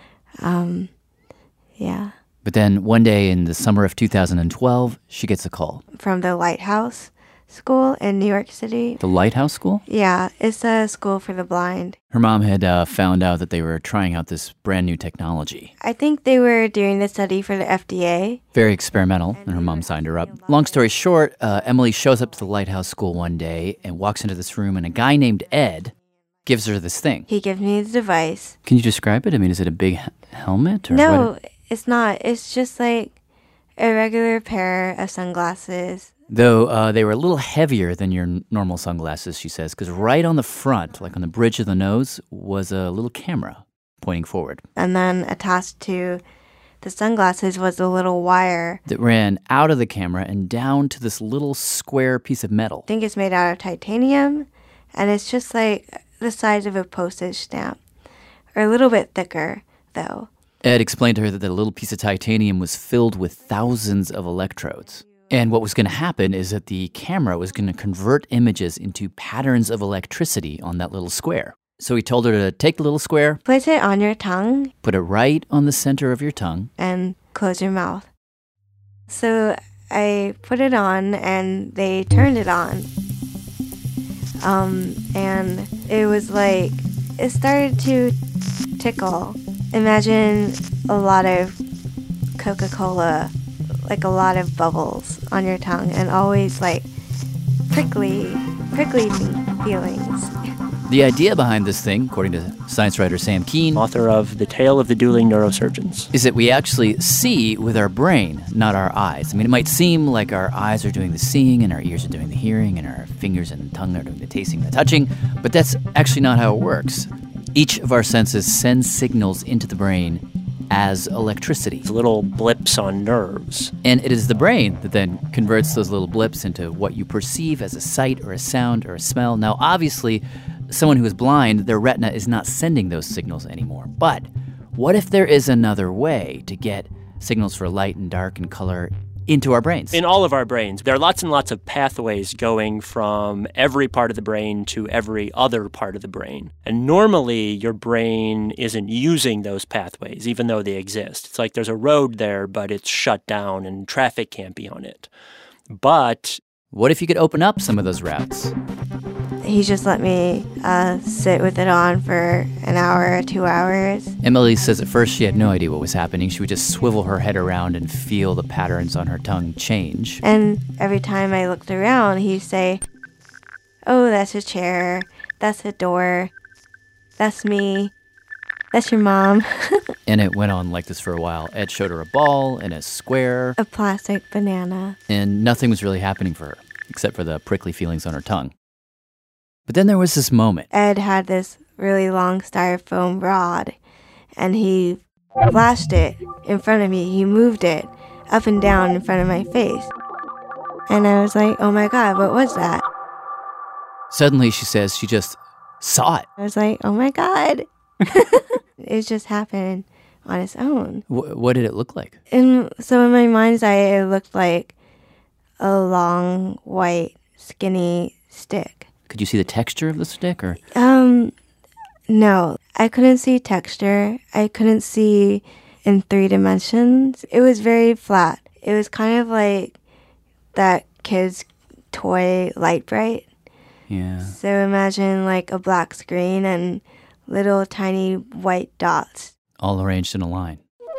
Speaker 8: Yeah.
Speaker 6: But then one day in the summer of 2012, she gets a call.
Speaker 8: From the Lighthouse School in New York City.
Speaker 6: The Lighthouse School?
Speaker 8: Yeah, it's a school for the blind.
Speaker 6: Her mom had found out that they were trying out this brand new technology.
Speaker 8: I think they were doing the study for the FDA.
Speaker 6: Very experimental, and her mom signed her up. Long story short, Emily shows up to the Lighthouse School one day and walks into this room, and a guy named Ed gives her this thing.
Speaker 8: He gives me the device.
Speaker 6: Can you describe it? I mean, is it a big helmet? Or
Speaker 8: no,
Speaker 6: what?
Speaker 8: It's not. It's just like a regular pair of sunglasses.
Speaker 6: Though they were a little heavier than your normal sunglasses, she says, because right on the front, like on the bridge of the nose, was a little camera pointing forward.
Speaker 8: And then attached to the sunglasses was a little wire
Speaker 6: that ran out of the camera and down to this little square piece of metal.
Speaker 8: I think it's made out of titanium, and it's just like the size of a postage stamp, or a little bit thicker, though.
Speaker 6: Ed explained to her that the little piece of titanium was filled with thousands of electrodes. And what was going to happen is that the camera was going to convert images into patterns of electricity on that little square. So he told her to take the little square,
Speaker 8: place it on your tongue,
Speaker 6: put it right on the center of your tongue,
Speaker 8: and close your mouth. So I put it on, and they turned it on. And it was like, it started to tickle. Imagine a lot of Coca-Cola, like a lot of bubbles on your tongue, and always like prickly feelings.
Speaker 6: The idea behind this thing, according to science writer Sam Keene,
Speaker 5: author of The Tale of the Dueling Neurosurgeons,
Speaker 6: is that we actually see with our brain, not our eyes. I mean, it might seem like our eyes are doing the seeing, and our ears are doing the hearing, and our fingers and tongue are doing the tasting and the touching, but that's actually not how it works. Each of our senses sends signals into the brain as electricity.
Speaker 5: Little blips on nerves.
Speaker 6: And it is the brain that then converts those little blips into what you perceive as a sight or a sound or a smell. Now, obviously, someone who is blind, their retina is not sending those signals anymore. But what if there is another way to get signals for light and dark and color into our brains?
Speaker 5: In all of our brains. There are lots and lots of pathways going from every part of the brain to every other part of the brain. And normally, your brain isn't using those pathways, even though they exist. It's like there's a road there, but it's shut down and traffic can't be on it. But
Speaker 6: what if you could open up some of those routes?
Speaker 8: He just let me sit with it on for an hour or 2 hours.
Speaker 6: Emily says at first she had no idea what was happening. She would just swivel her head around and feel the patterns on her tongue change.
Speaker 8: And every time I looked around, he'd say, "Oh, that's a chair. That's a door. That's me. That's your mom."
Speaker 6: And it went on like this for a while. Ed showed her a ball and a square.
Speaker 8: A plastic banana.
Speaker 6: And nothing was really happening for her, except for the prickly feelings on her tongue. But then there was this moment.
Speaker 8: Ed had this really long styrofoam rod, and he flashed it in front of me. He moved it up and down in front of my face. And I was like, oh my God, what was that?
Speaker 6: Suddenly, she says, she just saw it.
Speaker 8: I was like, oh my God. It just happened on its own.
Speaker 6: What did it look like?
Speaker 8: So in my mind's eye, it looked like a long, white, skinny stick.
Speaker 6: Could you see the texture of the stick, or?
Speaker 8: No, I couldn't see texture. I couldn't see in 3 dimensions. It was very flat. It was kind of like that kid's toy Light Bright.
Speaker 6: Yeah.
Speaker 8: So imagine like a black screen and little tiny white dots.
Speaker 6: All arranged in a line.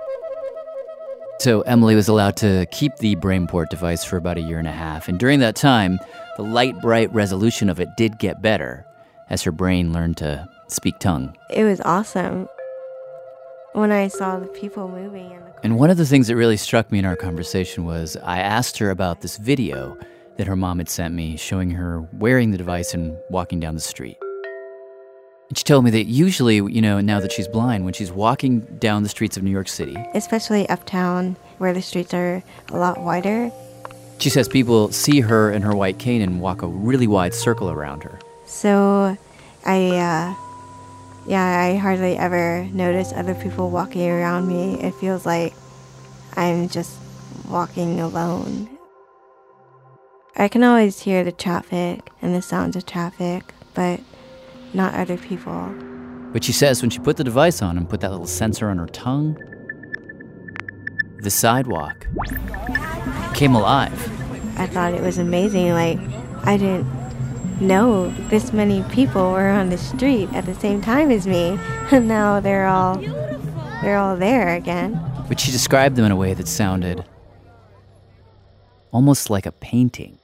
Speaker 6: So Emily was allowed to keep the BrainPort device for about 1.5 years, and during that time, the light, bright resolution of it did get better as her brain learned to speak tongue.
Speaker 8: It was awesome. when I saw the people moving.
Speaker 6: And one of the things that really struck me in our conversation was I asked her about this video that her mom had sent me showing her wearing the device and walking down the street. And she told me that usually, now that she's blind, when she's walking down the streets of New York City,
Speaker 8: especially uptown where the streets are a lot wider,
Speaker 6: she says people see her and her white cane and walk a really wide circle around her.
Speaker 8: So I hardly ever notice other people walking around me. It feels like I'm just walking alone. I can always hear the traffic and the sounds of traffic, but not other people.
Speaker 6: But she says when she put the device on and put that little sensor on her tongue, the sidewalk came alive.
Speaker 8: I thought it was amazing. Like, I didn't know this many people were on the street at the same time as me, and now they're all there again.
Speaker 6: But she described them in a way that sounded almost like a painting.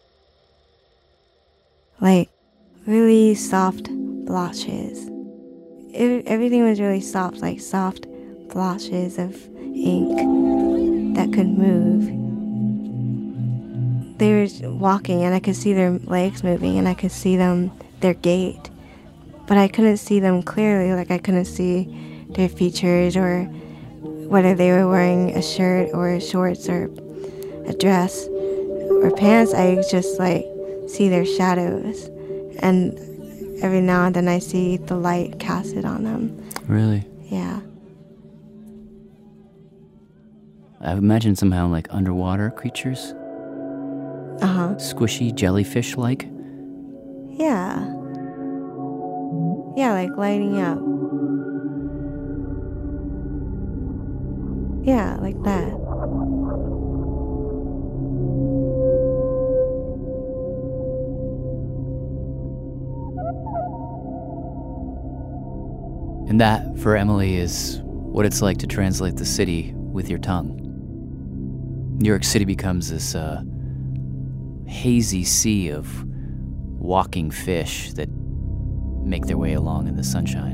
Speaker 8: Like really soft blotches. Everything was really soft, like soft blotches of ink that could move. They were walking and I could see their legs moving and I could see their gait. But I couldn't see them clearly, like I couldn't see their features or whether they were wearing a shirt or shorts or a dress or pants. I just see their shadows. And every now and then I see the light casted on them.
Speaker 6: Really?
Speaker 8: Yeah.
Speaker 6: I imagine somehow like underwater creatures.
Speaker 8: Uh-huh.
Speaker 6: Squishy, jellyfish-like.
Speaker 8: Yeah. Yeah, like lighting up. Yeah, like that.
Speaker 6: And that, for Emily, is what it's like to translate the city with your tongue. New York City becomes this hazy sea of walking fish that make their way along in the sunshine.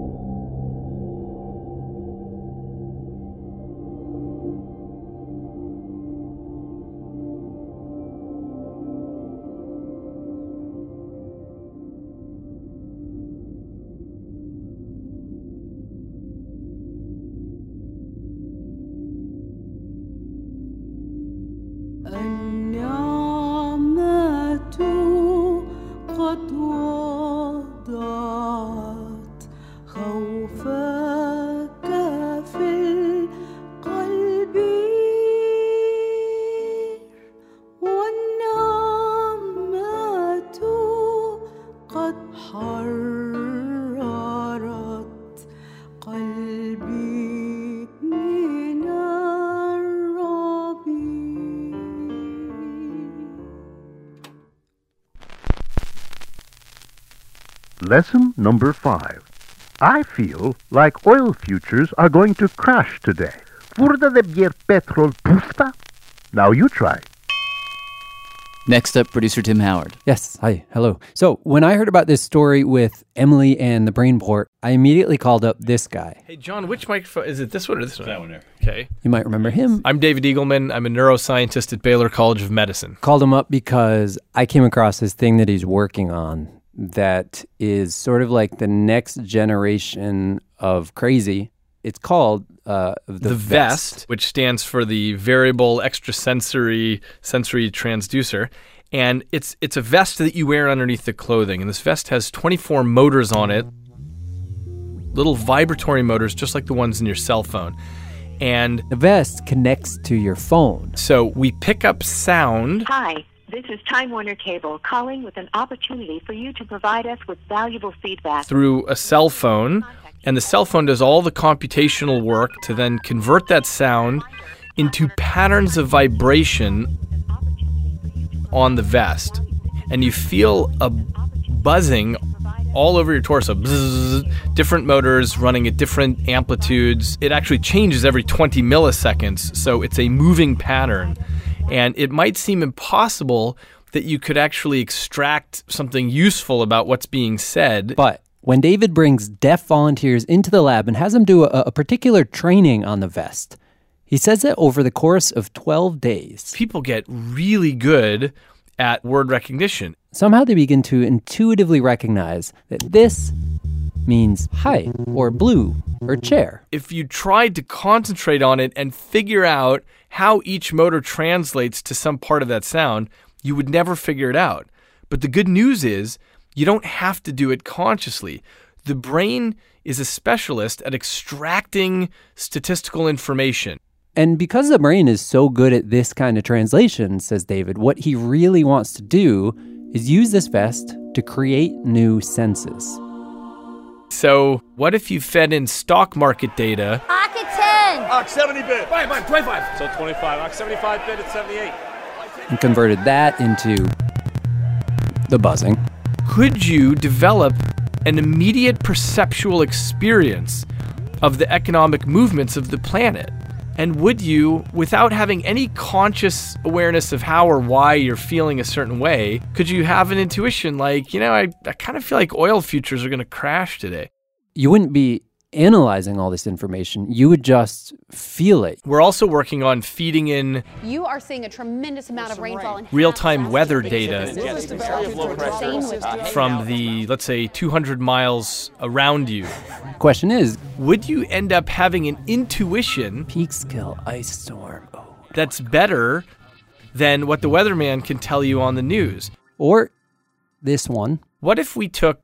Speaker 7: Lesson number 5. I feel like oil futures are going to crash today. Wurde der petrol pusta? Now you try.
Speaker 6: Next up, producer Tim Howard.
Speaker 9: Yes, hi, hello. So when I heard about this story with Emily and the Brainport, I immediately called up this guy.
Speaker 10: Hey, John, which microphone? Is it this one or this one?
Speaker 11: That one there.
Speaker 10: Okay.
Speaker 9: You might remember him.
Speaker 10: I'm David Eagleman. I'm a neuroscientist at Baylor College of Medicine.
Speaker 9: Called him up because I came across this thing that he's working on that is sort of like the next generation of crazy. It's called the VEST,
Speaker 10: which stands for the Variable Extrasensory Sensory Transducer. And it's a vest that you wear underneath the clothing. And this vest has 24 motors on it, little vibratory motors just like the ones in your cell phone. And
Speaker 9: the vest connects to your phone.
Speaker 10: So we pick up sound.
Speaker 12: Hi. This is Time Warner Cable calling with an opportunity for you to provide us with valuable feedback.
Speaker 10: Through a cell phone, and the cell phone does all the computational work to then convert that sound into patterns of vibration on the vest. And you feel a buzzing all over your torso. Bzzz, different motors running at different amplitudes. It actually changes every 20 milliseconds, so it's a moving pattern. And it might seem impossible that you could actually extract something useful about what's being said.
Speaker 9: But when David brings deaf volunteers into the lab and has them do a particular training on the vest. He says that over the course of 12 days,
Speaker 10: people get really good at word recognition.
Speaker 9: Somehow they begin to intuitively recognize that this means hi, or blue, or chair.
Speaker 10: If you tried to concentrate on it and figure out how each motor translates to some part of that sound, you would never figure it out. But the good news is you don't have to do it consciously. The brain is a specialist at extracting statistical information.
Speaker 9: And because the brain is so good at this kind of translation, says David, what he really wants to do is use this vest to create new senses.
Speaker 10: So what if you fed in stock market data?
Speaker 11: Pocket 10!
Speaker 13: Ox 70 bit. Wait, 25. So 25. Ox 75 bit at 78.
Speaker 9: And converted that into the buzzing.
Speaker 10: Could you develop an immediate perceptual experience of the economic movements of the planet? And would you, without having any conscious awareness of how or why you're feeling a certain way, could you have an intuition like, I kind of feel like oil futures are going to crash today?
Speaker 9: You wouldn't be analyzing all this information. You would just feel it.
Speaker 10: We're also working on feeding in
Speaker 11: You are seeing a tremendous amount of rainfall in
Speaker 10: real-time weather data from the, let's say, 200 miles around you.
Speaker 9: Question is,
Speaker 10: would you end up having an intuition
Speaker 9: Peekskill ice storm
Speaker 10: that's better than what the weatherman can tell you on the news?
Speaker 9: Or this one.
Speaker 10: What if we took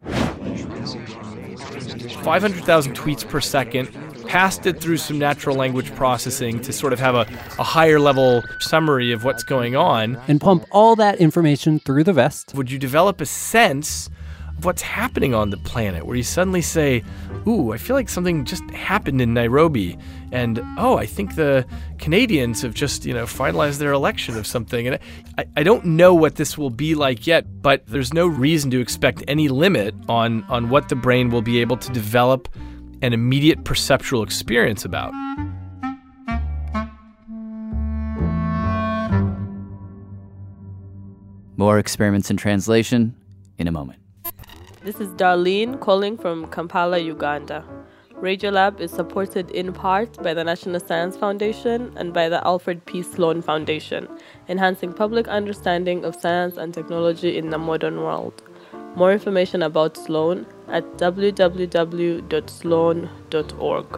Speaker 10: 500,000 tweets per second, passed it through some natural language processing to sort of have a higher level summary of what's going on,
Speaker 9: and pump all that information through the vest?
Speaker 10: Would you develop a sense of what's happening on the planet, where you suddenly say, ooh, I feel like something just happened in Nairobi, and I think the Canadians have just, finalized their election of something. And I don't know what this will be like yet, but there's no reason to expect any limit on what the brain will be able to develop an immediate perceptual experience about.
Speaker 6: More experiments in translation in a moment.
Speaker 14: This is Darlene calling from Kampala, Uganda. Radiolab is supported in part by the National Science Foundation and by the Alfred P. Sloan Foundation, enhancing public understanding of science and technology in the modern world. More information about Sloan at www.sloan.org.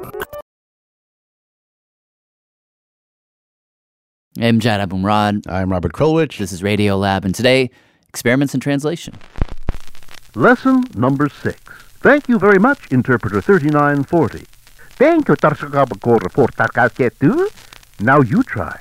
Speaker 6: I'm Jad Abumrad.
Speaker 4: I'm Robert Krulwich.
Speaker 6: This is Radiolab, and today, experiments in translation.
Speaker 7: Lesson number 6. Thank you very much, Interpreter 3940. Thank you, Tarsakabakor. Now you try.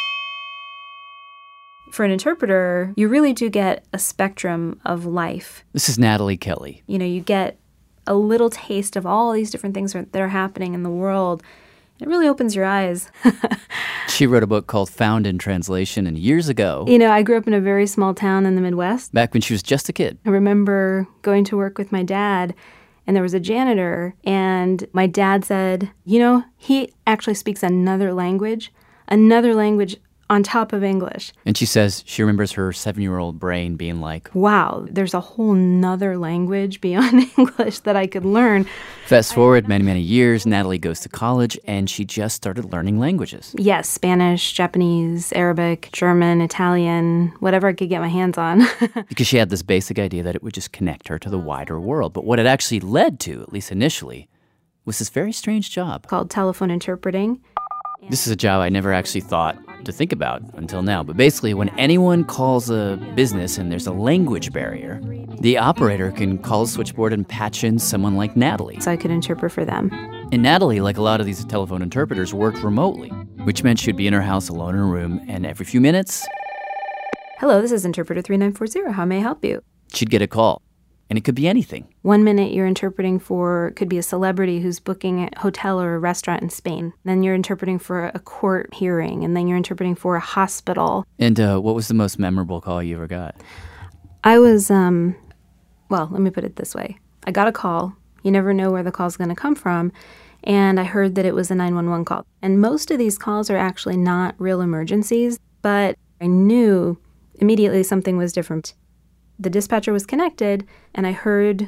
Speaker 17: For an interpreter, you really do get a spectrum of life.
Speaker 6: This is Natalie Kelly.
Speaker 17: You get a little taste of all these different things that are happening in the world. It really opens your eyes.
Speaker 6: She wrote a book called Found in Translation, and years ago...
Speaker 17: I grew up in a very small town in the Midwest.
Speaker 6: Back when she was just a kid.
Speaker 17: I remember going to work with my dad, and there was a janitor, and my dad said, he actually speaks another language on top of English.
Speaker 6: And she says she remembers her 7-year-old brain being like,
Speaker 17: wow, there's a whole nother language beyond English that I could learn.
Speaker 6: Fast forward many, many years, Natalie goes to college, and she just started learning languages.
Speaker 17: Yes, Spanish, Japanese, Arabic, German, Italian, whatever I could get my hands on.
Speaker 6: Because she had this basic idea that it would just connect her to the wider world. But what it actually led to, at least initially, was this very strange job.
Speaker 17: Called telephone interpreting.
Speaker 6: This is a job I never actually thought to think about until now. But basically, when anyone calls a business and there's a language barrier, the operator can call a switchboard and patch in someone like Natalie.
Speaker 17: So I could interpret for them.
Speaker 6: And Natalie, like a lot of these telephone interpreters, worked remotely, which meant she'd be in her house alone in a room, and every few minutes...
Speaker 17: Hello, this is Interpreter 3940. How may I help you?
Speaker 6: She'd get a call. And it could be anything.
Speaker 17: 1 minute you're interpreting for, could be a celebrity who's booking a hotel or a restaurant in Spain. Then you're interpreting for a court hearing, and then you're interpreting for a hospital.
Speaker 6: And what was the most memorable call you ever got?
Speaker 17: I was, well, let me put it this way. I got a call. You never know where the call's going to come from. And I heard that it was a 911 call. And most of these calls are actually not real emergencies, but I knew immediately something was different. The dispatcher was connected, and I heard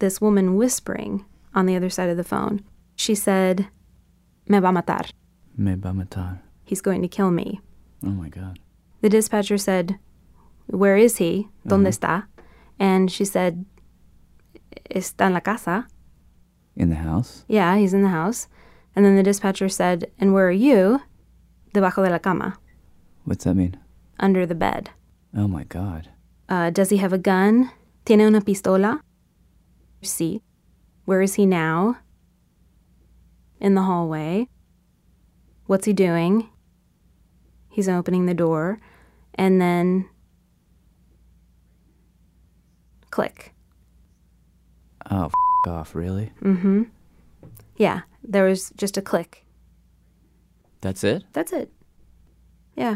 Speaker 17: this woman whispering on the other side of the phone. She said, "Me va matar."
Speaker 6: Me va matar.
Speaker 17: He's going to kill me.
Speaker 6: Oh, my God.
Speaker 17: The dispatcher said, "Where is he? ¿Dónde está?" And she said, "Está en la casa."
Speaker 6: In the house?
Speaker 17: Yeah, he's in the house. And then the dispatcher said, "And where are you?" "Debajo de la cama."
Speaker 6: What's that mean?
Speaker 17: Under the bed.
Speaker 6: Oh, my God.
Speaker 17: Does he have a gun? ¿Tiene una pistola? Sí. Where is he now? In the hallway. What's he doing? He's opening the door. And then... click.
Speaker 6: Oh, off, really?
Speaker 17: Mm-hmm. Yeah, there was just a click.
Speaker 6: That's it?
Speaker 17: That's it. Yeah.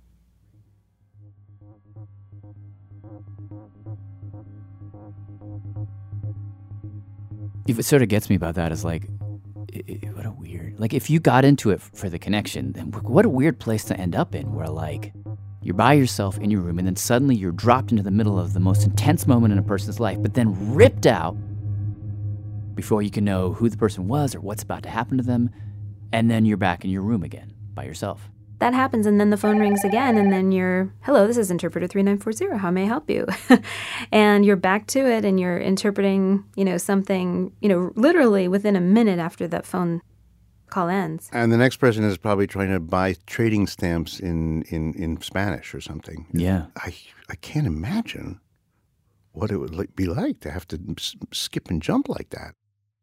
Speaker 6: What sort of gets me about that is like, what a weird, like if you got into it for the connection, then what a weird place to end up in where like you're by yourself in your room and then suddenly you're dropped into the middle of the most intense moment in a person's life, but then ripped out before you can know who the person was or what's about to happen to them. And then you're back in your room again by yourself.
Speaker 17: That happens, and then the phone rings again, and then you're, "Hello, this is Interpreter 3940. How may I help you?" And you're back to it, and you're interpreting, something, literally within a minute after that phone call ends.
Speaker 4: And the next person is probably trying to buy trading stamps in Spanish or something.
Speaker 6: Yeah.
Speaker 4: I can't imagine what it would be like to have to skip and jump like that.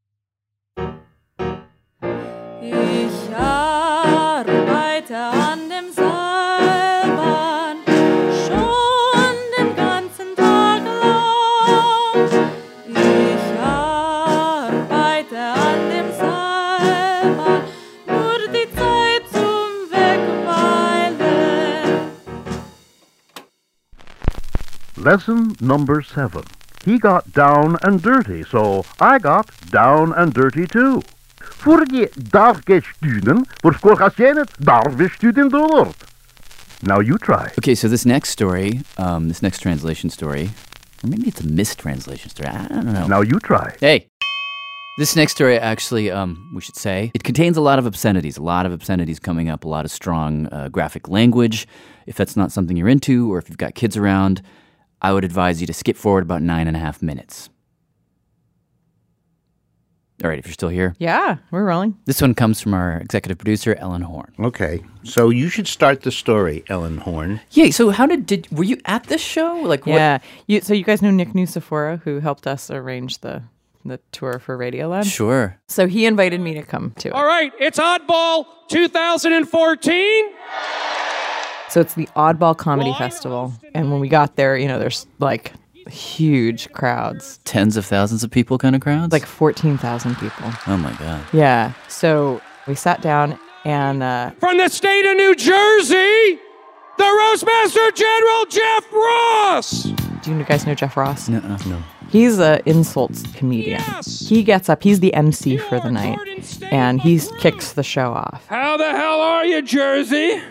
Speaker 3: Ich arbeite an dem Seilbahn schon den ganzen Tag lang. Ich arbeite an dem Seilbahn, nur die Zeit zum Wegweilen.
Speaker 7: Lesson number 7. He got down and dirty, so I got down and dirty too. Vorige darke studien, darve studien door. Now you try.
Speaker 6: Okay, so this next story, this next translation story, or maybe it's a mistranslation story, I don't know.
Speaker 7: Now you try.
Speaker 6: Hey, this next story actually, we should say, it contains a lot of obscenities coming up, a lot of strong graphic language. If that's not something you're into, or if you've got kids around, I would advise you to skip forward about 9.5 minutes. All right, if you're still here.
Speaker 15: Yeah, we're rolling.
Speaker 6: This one comes from our executive producer, Ellen Horn.
Speaker 4: Okay, so you should start the story, Ellen Horn.
Speaker 6: Yeah, so how were you at this show? Like,
Speaker 15: yeah, so you guys know Nick Nucifora, who helped us arrange the tour for Radiolab?
Speaker 6: Sure.
Speaker 15: So he invited me to come to it.
Speaker 13: All right, it's Oddball 2014.
Speaker 15: So it's the Oddball Comedy Festival. And when we got there, there's like huge crowds.
Speaker 6: Tens of thousands of people kind of crowds?
Speaker 15: Like 14,000 people.
Speaker 6: Oh, my God.
Speaker 15: Yeah. So we sat down and...
Speaker 13: From the state of New Jersey, the Roastmaster General Jeff Ross!
Speaker 15: Do you guys know Jeff Ross?
Speaker 6: No.
Speaker 15: He's an insults comedian. Yes. He gets up, he's the MC for the night, and he kicks the show off.
Speaker 13: How the hell are you, Jersey?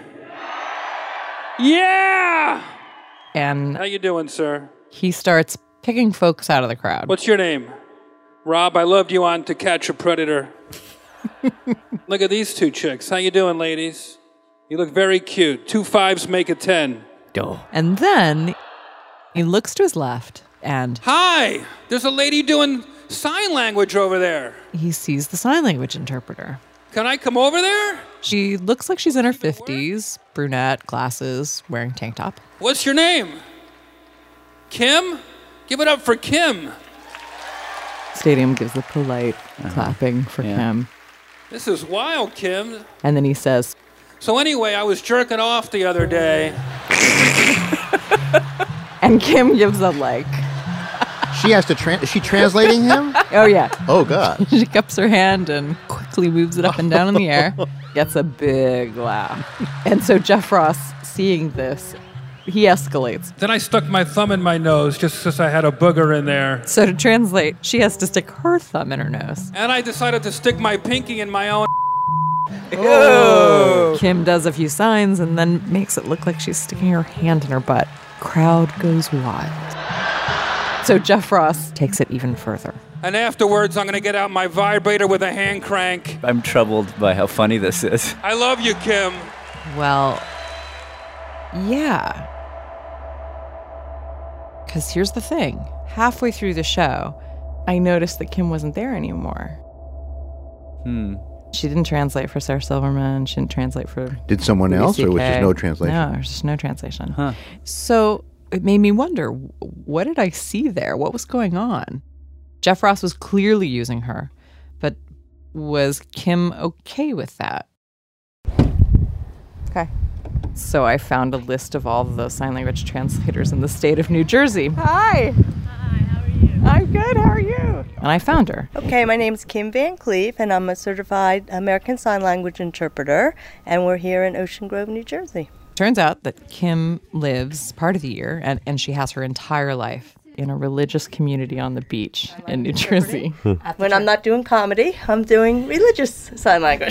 Speaker 13: Yeah!
Speaker 15: And...
Speaker 13: How you doing, sir?
Speaker 15: He starts picking folks out of the crowd.
Speaker 13: What's your name? Rob, I loved you on To Catch a Predator. Look at these two chicks. How you doing, ladies? You look very cute. 2 5s make a 10.
Speaker 6: Go.
Speaker 15: And then he looks to his left and...
Speaker 13: Hi! There's a lady doing sign language over there.
Speaker 15: He sees the sign language interpreter.
Speaker 13: Can I come over there?
Speaker 15: She looks like she's in her 50s, brunette, glasses, wearing tank top.
Speaker 13: What's your name? Kim? Give it up for Kim.
Speaker 15: Stadium gives the polite clapping for Kim.
Speaker 13: This is wild, Kim.
Speaker 15: And then he says...
Speaker 13: So anyway, I was jerking off the other day.
Speaker 15: And Kim gives a like.
Speaker 4: She has to is she translating him?
Speaker 15: Oh, yeah.
Speaker 4: Oh, God.
Speaker 15: She cups her hand and quickly moves it up and down in the air. Gets a big laugh. And so Jeff Ross, seeing this, he escalates.
Speaker 13: Then I stuck my thumb in my nose just because I had a booger in there.
Speaker 15: So to translate, she has to stick her thumb in her nose.
Speaker 13: And I decided to stick my pinky in my own.
Speaker 15: Oh. Kim does a few signs and then makes it look like she's sticking her hand in her butt. Crowd goes wild. So Jeff Ross takes it even further.
Speaker 13: And afterwards, I'm going to get out my vibrator with a hand crank.
Speaker 16: I'm troubled by how funny this is.
Speaker 13: I love you, Kim.
Speaker 15: Well, yeah. Because here's the thing. Halfway through the show, I noticed that Kim wasn't there anymore. She didn't translate for Sarah Silverman. She didn't translate for
Speaker 4: Did someone else, or was
Speaker 15: WCK.
Speaker 4: just no translation?
Speaker 15: No, there's just no translation. So it made me wonder, what did I see there? What was going on? Jeff Ross was clearly using her, but was Kim okay with that? Okay. So I found a list of all the sign language translators in the state of New Jersey. Hi. I'm good. How are you? And I found her.
Speaker 18: Okay, my name's Kim Van Cleef, and I'm a certified American Sign Language interpreter, and we're here in Ocean Grove, New Jersey.
Speaker 15: Turns out that Kim lives part of the year, and she has her entire life in a religious community on the beach in New Jersey.
Speaker 18: When I'm not doing comedy, I'm doing religious sign language.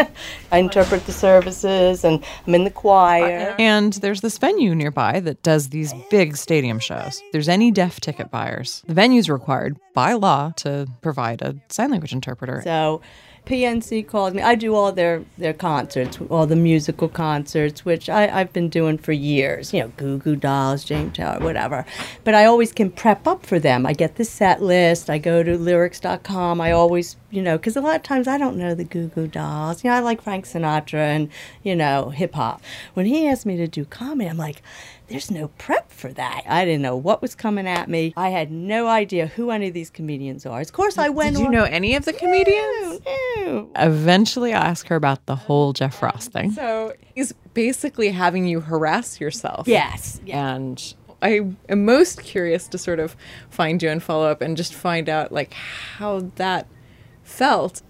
Speaker 18: I interpret the services, and I'm in the choir.
Speaker 15: And there's this venue nearby that does these big stadium shows. If there's any deaf ticket buyers, the venue's required by law to provide a sign language interpreter.
Speaker 18: So PNC called me. I do all their concerts, all the musical concerts, which I've been doing for years. You know, Goo Goo Dolls, James Taylor, whatever. But I always can prep up for them. I get the set list. I go to lyrics.com. I always, because a lot of times I don't know the Goo Goo Dolls. I like Frank Sinatra and, hip hop. When he asked me to do comedy, I'm like, there's no prep for that. I didn't know what was coming at me. I had no idea who any of these comedians are. Of course, I went
Speaker 15: Did you know any of the comedians?
Speaker 18: No.
Speaker 15: Eventually, I asked her about the whole Jeff Ross thing.
Speaker 19: So he's basically having you harass yourself.
Speaker 18: Yes.
Speaker 19: And I am most curious to sort of find you and follow up and just find out, how that felt.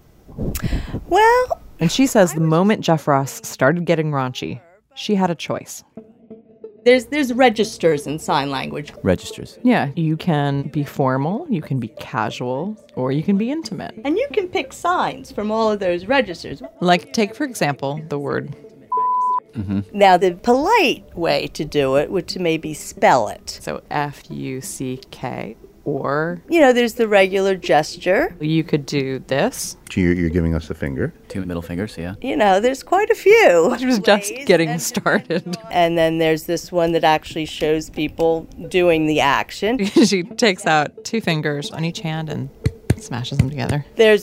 Speaker 18: Well.
Speaker 15: And she says the moment Jeff Ross started getting raunchy, she had a choice.
Speaker 18: There's registers in sign language.
Speaker 16: Registers.
Speaker 15: Yeah, you can be formal, you can be casual, or you can be intimate.
Speaker 18: And you can pick signs from all of those registers.
Speaker 15: Like, take, for example, the word.
Speaker 18: Now, the polite way to do it would to maybe spell it.
Speaker 15: So F-U-C-K, or...
Speaker 18: there's the regular gesture.
Speaker 15: You could do this.
Speaker 4: So you're giving us the finger.
Speaker 16: 2 middle fingers, yeah.
Speaker 18: There's quite a few.
Speaker 15: She was just getting started.
Speaker 18: And then there's this one that actually shows people doing the action.
Speaker 15: She takes out 2 fingers on each hand and smashes them together.
Speaker 18: There's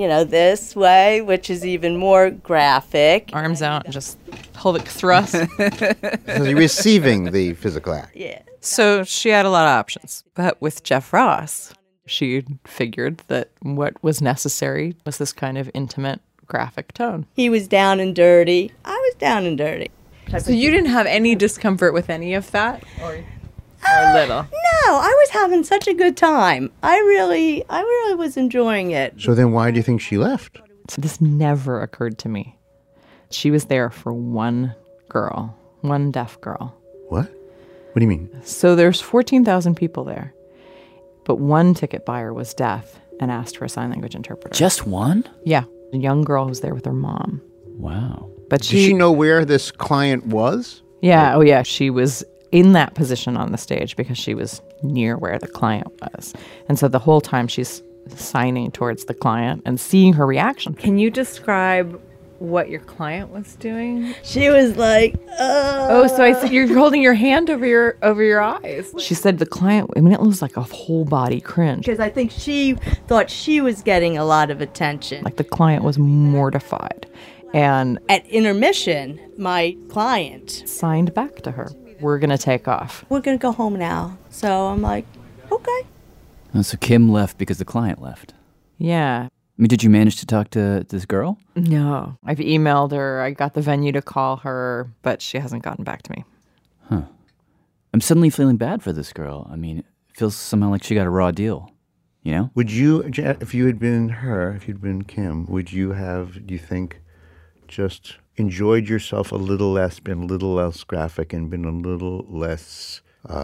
Speaker 18: this way, which is even more graphic.
Speaker 15: Arms out and just pelvic thrust.
Speaker 4: So you're receiving the physical act.
Speaker 18: Yeah.
Speaker 15: So she had a lot of options. But with Jeff Ross, she figured that what was necessary was this kind of intimate, graphic tone.
Speaker 18: He was down and dirty. I was down and dirty.
Speaker 19: So you didn't have any discomfort with any of that? Or little?
Speaker 18: No, I was having such a good time. I really was enjoying it.
Speaker 4: So then why do you think she left?
Speaker 15: So this never occurred to me. She was there for one girl, one deaf girl.
Speaker 4: What? What do you mean?
Speaker 15: So there's 14,000 people there. But one ticket buyer was deaf and asked for a sign language interpreter.
Speaker 16: Just one?
Speaker 15: Yeah. A young girl who was there with her mom.
Speaker 16: Wow.
Speaker 15: But
Speaker 4: Did she know where this client was?
Speaker 15: Yeah. Oh, yeah. She was in that position on the stage because she was near where the client was. And so the whole time she's signing towards the client and seeing her reaction.
Speaker 19: Can you describe what your client was doing?
Speaker 18: She was like,
Speaker 19: Oh, so I see you're holding your hand over your eyes.
Speaker 15: She said the client, it was like a whole body cringe.
Speaker 18: Because I think she thought she was getting a lot of attention.
Speaker 15: Like the client was mortified. And
Speaker 18: at intermission, my client
Speaker 15: signed back to her. We're going to take off.
Speaker 18: We're going to go home now. So I'm like, okay.
Speaker 16: Oh, so Kim left because the client left.
Speaker 15: Yeah.
Speaker 16: I mean, did you manage to talk to this girl?
Speaker 15: No. I've emailed her. I got the venue to call her, but she hasn't gotten back to me.
Speaker 16: Huh. I'm suddenly feeling bad for this girl. I mean, it feels somehow like she got a raw deal.
Speaker 4: Would you, if you had been her, if you'd been Kim, would you have, do you think, just enjoyed yourself a little less, been a little less graphic, and been a little less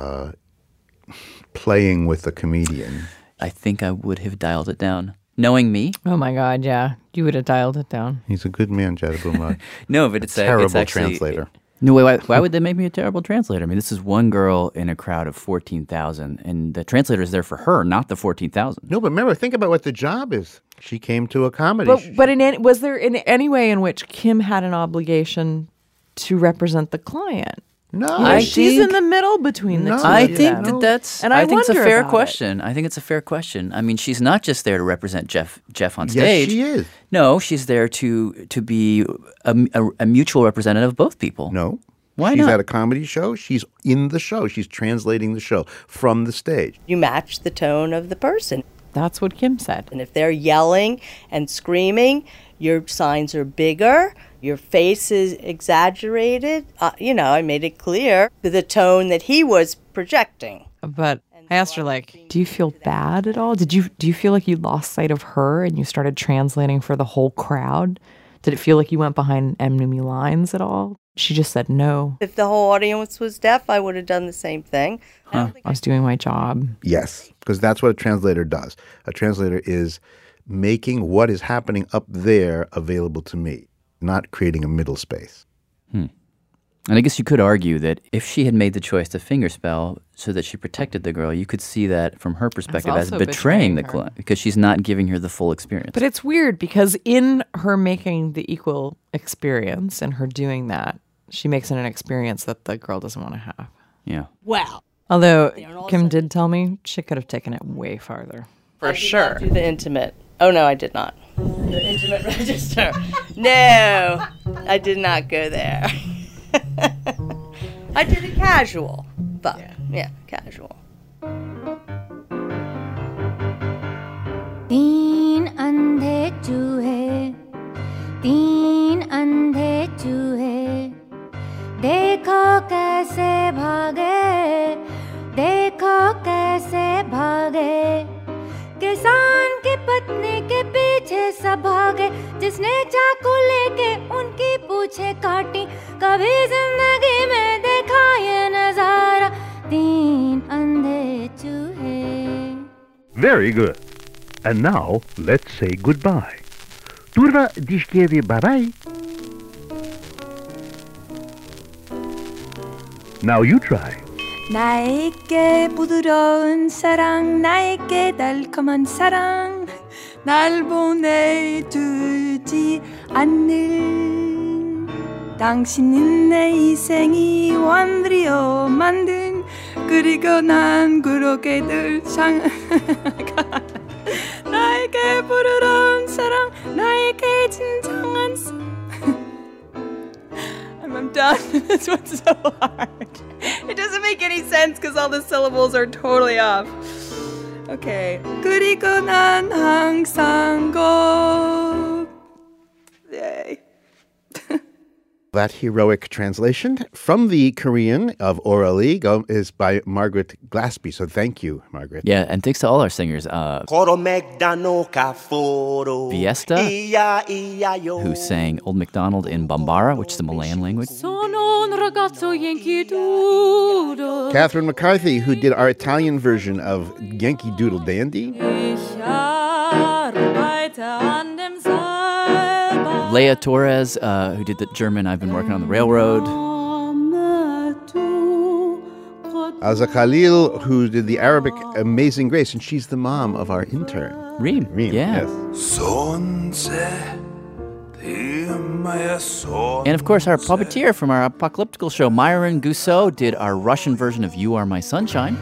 Speaker 4: playing with the comedian?
Speaker 16: I think I would have dialed it down. Knowing me.
Speaker 15: Oh my God, yeah. You would have dialed it down.
Speaker 4: He's a good man, Jada Bumrad.
Speaker 16: No, but it's
Speaker 4: terrible
Speaker 16: it's actually,
Speaker 4: translator.
Speaker 16: No, why would they make me a terrible translator? I mean, this is one girl in a crowd of 14,000, and the translator is there for her, not the 14,000.
Speaker 4: No, but remember, think about what the job is. She came to a comedy.
Speaker 15: But was there in any way in which Kim had an obligation to represent the client?
Speaker 4: No,
Speaker 15: she's in the middle between the two.
Speaker 16: I think that's.
Speaker 15: And
Speaker 16: I think it's a fair
Speaker 15: about
Speaker 16: question. I think it's a fair question. I mean, she's not just there to represent Jeff on stage.
Speaker 4: Yes, she is.
Speaker 16: No, she's there to be a mutual representative of both people.
Speaker 4: No.
Speaker 16: Why
Speaker 4: she's
Speaker 16: not?
Speaker 4: at a comedy show. She's in the show. She's translating the show from the stage.
Speaker 18: You match the tone of the person.
Speaker 15: That's what Kim said.
Speaker 18: And if they're yelling and screaming, your signs are bigger, your face is exaggerated. I made it clear to the tone that he was projecting.
Speaker 15: But I asked her, like, do you feel bad at all? Do you feel like you lost sight of her and you started translating for the whole crowd? Did it feel like you went behind enemy lines at all? She just said no.
Speaker 18: If the whole audience was deaf, I would have done the same thing.
Speaker 15: I was doing my job.
Speaker 4: Yes, because that's what a translator does. A translator is making what is happening up there available to me, not creating a middle space.
Speaker 16: And I guess you could argue that if she had made the choice to fingerspell so that she protected the girl, you could see that from her perspective as
Speaker 15: also
Speaker 16: betraying the
Speaker 15: betraying her.
Speaker 16: client because she's not giving her the full experience.
Speaker 15: But it's weird because in her making the equal experience and her doing that, she makes it an experience that the girl doesn't want to have.
Speaker 16: Yeah.
Speaker 18: Wow.
Speaker 15: Although Kim did tell me she could have taken it way farther.
Speaker 18: For sure. Do the intimate. Oh, no, I did not. The intimate register. No, I did not go there. I did it casual, but yeah casual.
Speaker 1: तीन अंधे चूहे देखो कैसे भागे किसान की पत्नी के पीछे सब भागे जिसने चाकू लेके उनकी पूछे काटी कभी जिंदगी में देखा ये नजारा तीन अंधे चूहे.
Speaker 7: Very good. And now, let's say goodbye. Turva dishkevi bye-bye. Now you try.
Speaker 3: 나에게 부드러운 사랑 나에게 달콤한 사랑 날 보내주지 않는 당신은 내 인생이 원드리어 만든 그리고 난 그렇게 늘 나에게 부드러운 사랑 나에게 진정한 I'm done. This one's so hard. It doesn't make any sense because all the syllables are totally off. Okay. 그리고 난 항상 Yay.
Speaker 4: That heroic translation from the Korean of Orally is by Margaret Glaspie. So thank you, Margaret.
Speaker 16: Yeah, and thanks to all our singers. Fiesta, who sang Old MacDonald in Bambara, which is the Malayan language.
Speaker 4: Catherine McCarthy, who did our Italian version of Yankee Doodle Dandy.
Speaker 16: Leah Torres, who did the German I've Been Working on the Railroad.
Speaker 4: Azza Khalil, who did the Arabic Amazing Grace, and she's the mom of our intern.
Speaker 16: Reem, yeah.
Speaker 4: Yes.
Speaker 16: And of course, our puppeteer from our apocalyptical show, Myron Gousseau, did our Russian version of You Are My Sunshine.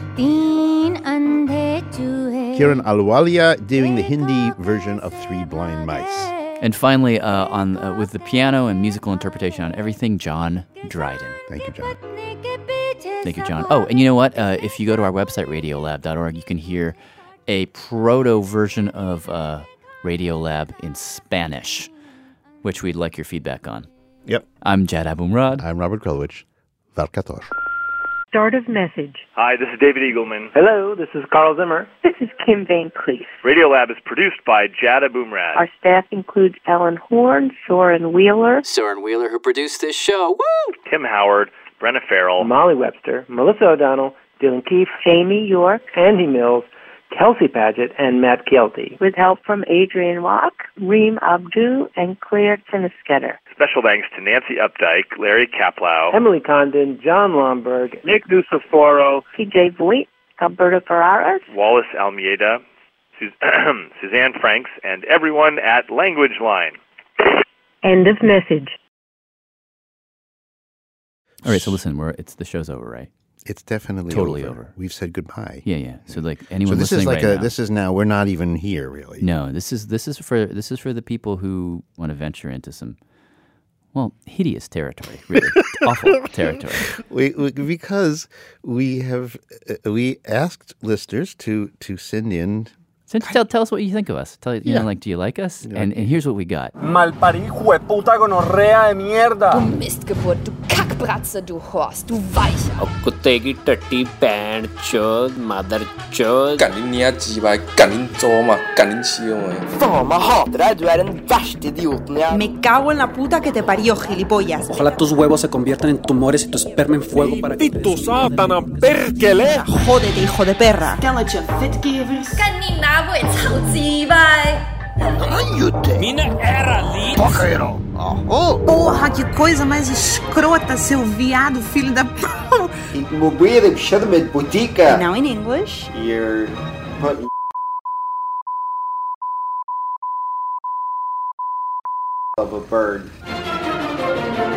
Speaker 4: Kiran Alwalia doing the Hindi version of Three Blind Mice.
Speaker 16: And finally, with the piano and musical interpretation on everything, John Dryden.
Speaker 4: Thank you, John.
Speaker 16: Thank you, John. Oh, and you know what? If you go to our website, radiolab.org, you can hear a proto version of Radiolab in Spanish, which we'd like your feedback on.
Speaker 4: Yep.
Speaker 16: I'm Jad Abumrad.
Speaker 4: I'm Robert Krulwich. Valkator.
Speaker 12: Start of message.
Speaker 20: Hi, this is David Eagleman.
Speaker 21: Hello, this is Carl Zimmer.
Speaker 12: This is Kim Van Cleef.
Speaker 20: Radiolab is produced by Jad Abumrad.
Speaker 12: Our staff includes Ellen Horn, Soren Wheeler.
Speaker 16: Soren Wheeler, who produced this show. Woo!
Speaker 20: Tim Howard, Brenna Farrell,
Speaker 21: Molly Webster, Melissa O'Donnell, Dylan Keefe,
Speaker 12: Jamie York,
Speaker 21: Andy Mills, Kelsey Padgett, and Matt Kelty.
Speaker 12: With help from Adrian Locke, Reem Abdu, and Claire Tinnisketter.
Speaker 20: Special thanks to Nancy Updike, Larry Kaplow,
Speaker 21: Emily Condon, John Lomberg,
Speaker 2: Nick Nuciforo,
Speaker 12: TJ Voigt, Alberto Ferraras,
Speaker 20: Wallace Almeida, Suzanne Franks, and everyone at Language Line.
Speaker 12: End of message.
Speaker 6: All right, so listen, the show's over, right?
Speaker 4: It's definitely
Speaker 6: totally over.
Speaker 4: We've said goodbye.
Speaker 6: Yeah. So like anyone
Speaker 4: this
Speaker 6: listening
Speaker 4: is like
Speaker 6: right now,
Speaker 4: this is now we're not even here really.
Speaker 6: No, this is for the people who want to venture into some, well, hideous territory, really awful territory.
Speaker 4: Because we asked listeners to send in.
Speaker 6: Tell us what you think of us. Tell do you like us? Yeah. And here's what we got.
Speaker 22: Malparí, hueputa gonorrea de mierda.
Speaker 23: Du Mistgeburt, du Kackbratze, du Horst, du Weicher.
Speaker 24: कुत्ते टट्टी pant चोद mother चोद
Speaker 22: Kanin nia jiva, kanin toma, kanin siome.
Speaker 23: Fan vad hatar dig, du den värsta idioten jag.
Speaker 25: Me cago en la puta que te parió, gilipollas.
Speaker 26: Ojalá tus huevos se conviertan en tumores y tu esperma en fuego para que...
Speaker 22: Vittu saatana perkele!
Speaker 25: Jódete, hijo de perra.
Speaker 23: Stelletje vetgevers. Kanina wordt houtziebij.
Speaker 22: Mina era linda.
Speaker 25: Porra, que coisa mais escrota, seu viado, filho da... Now in English.
Speaker 22: You're putting of a bird.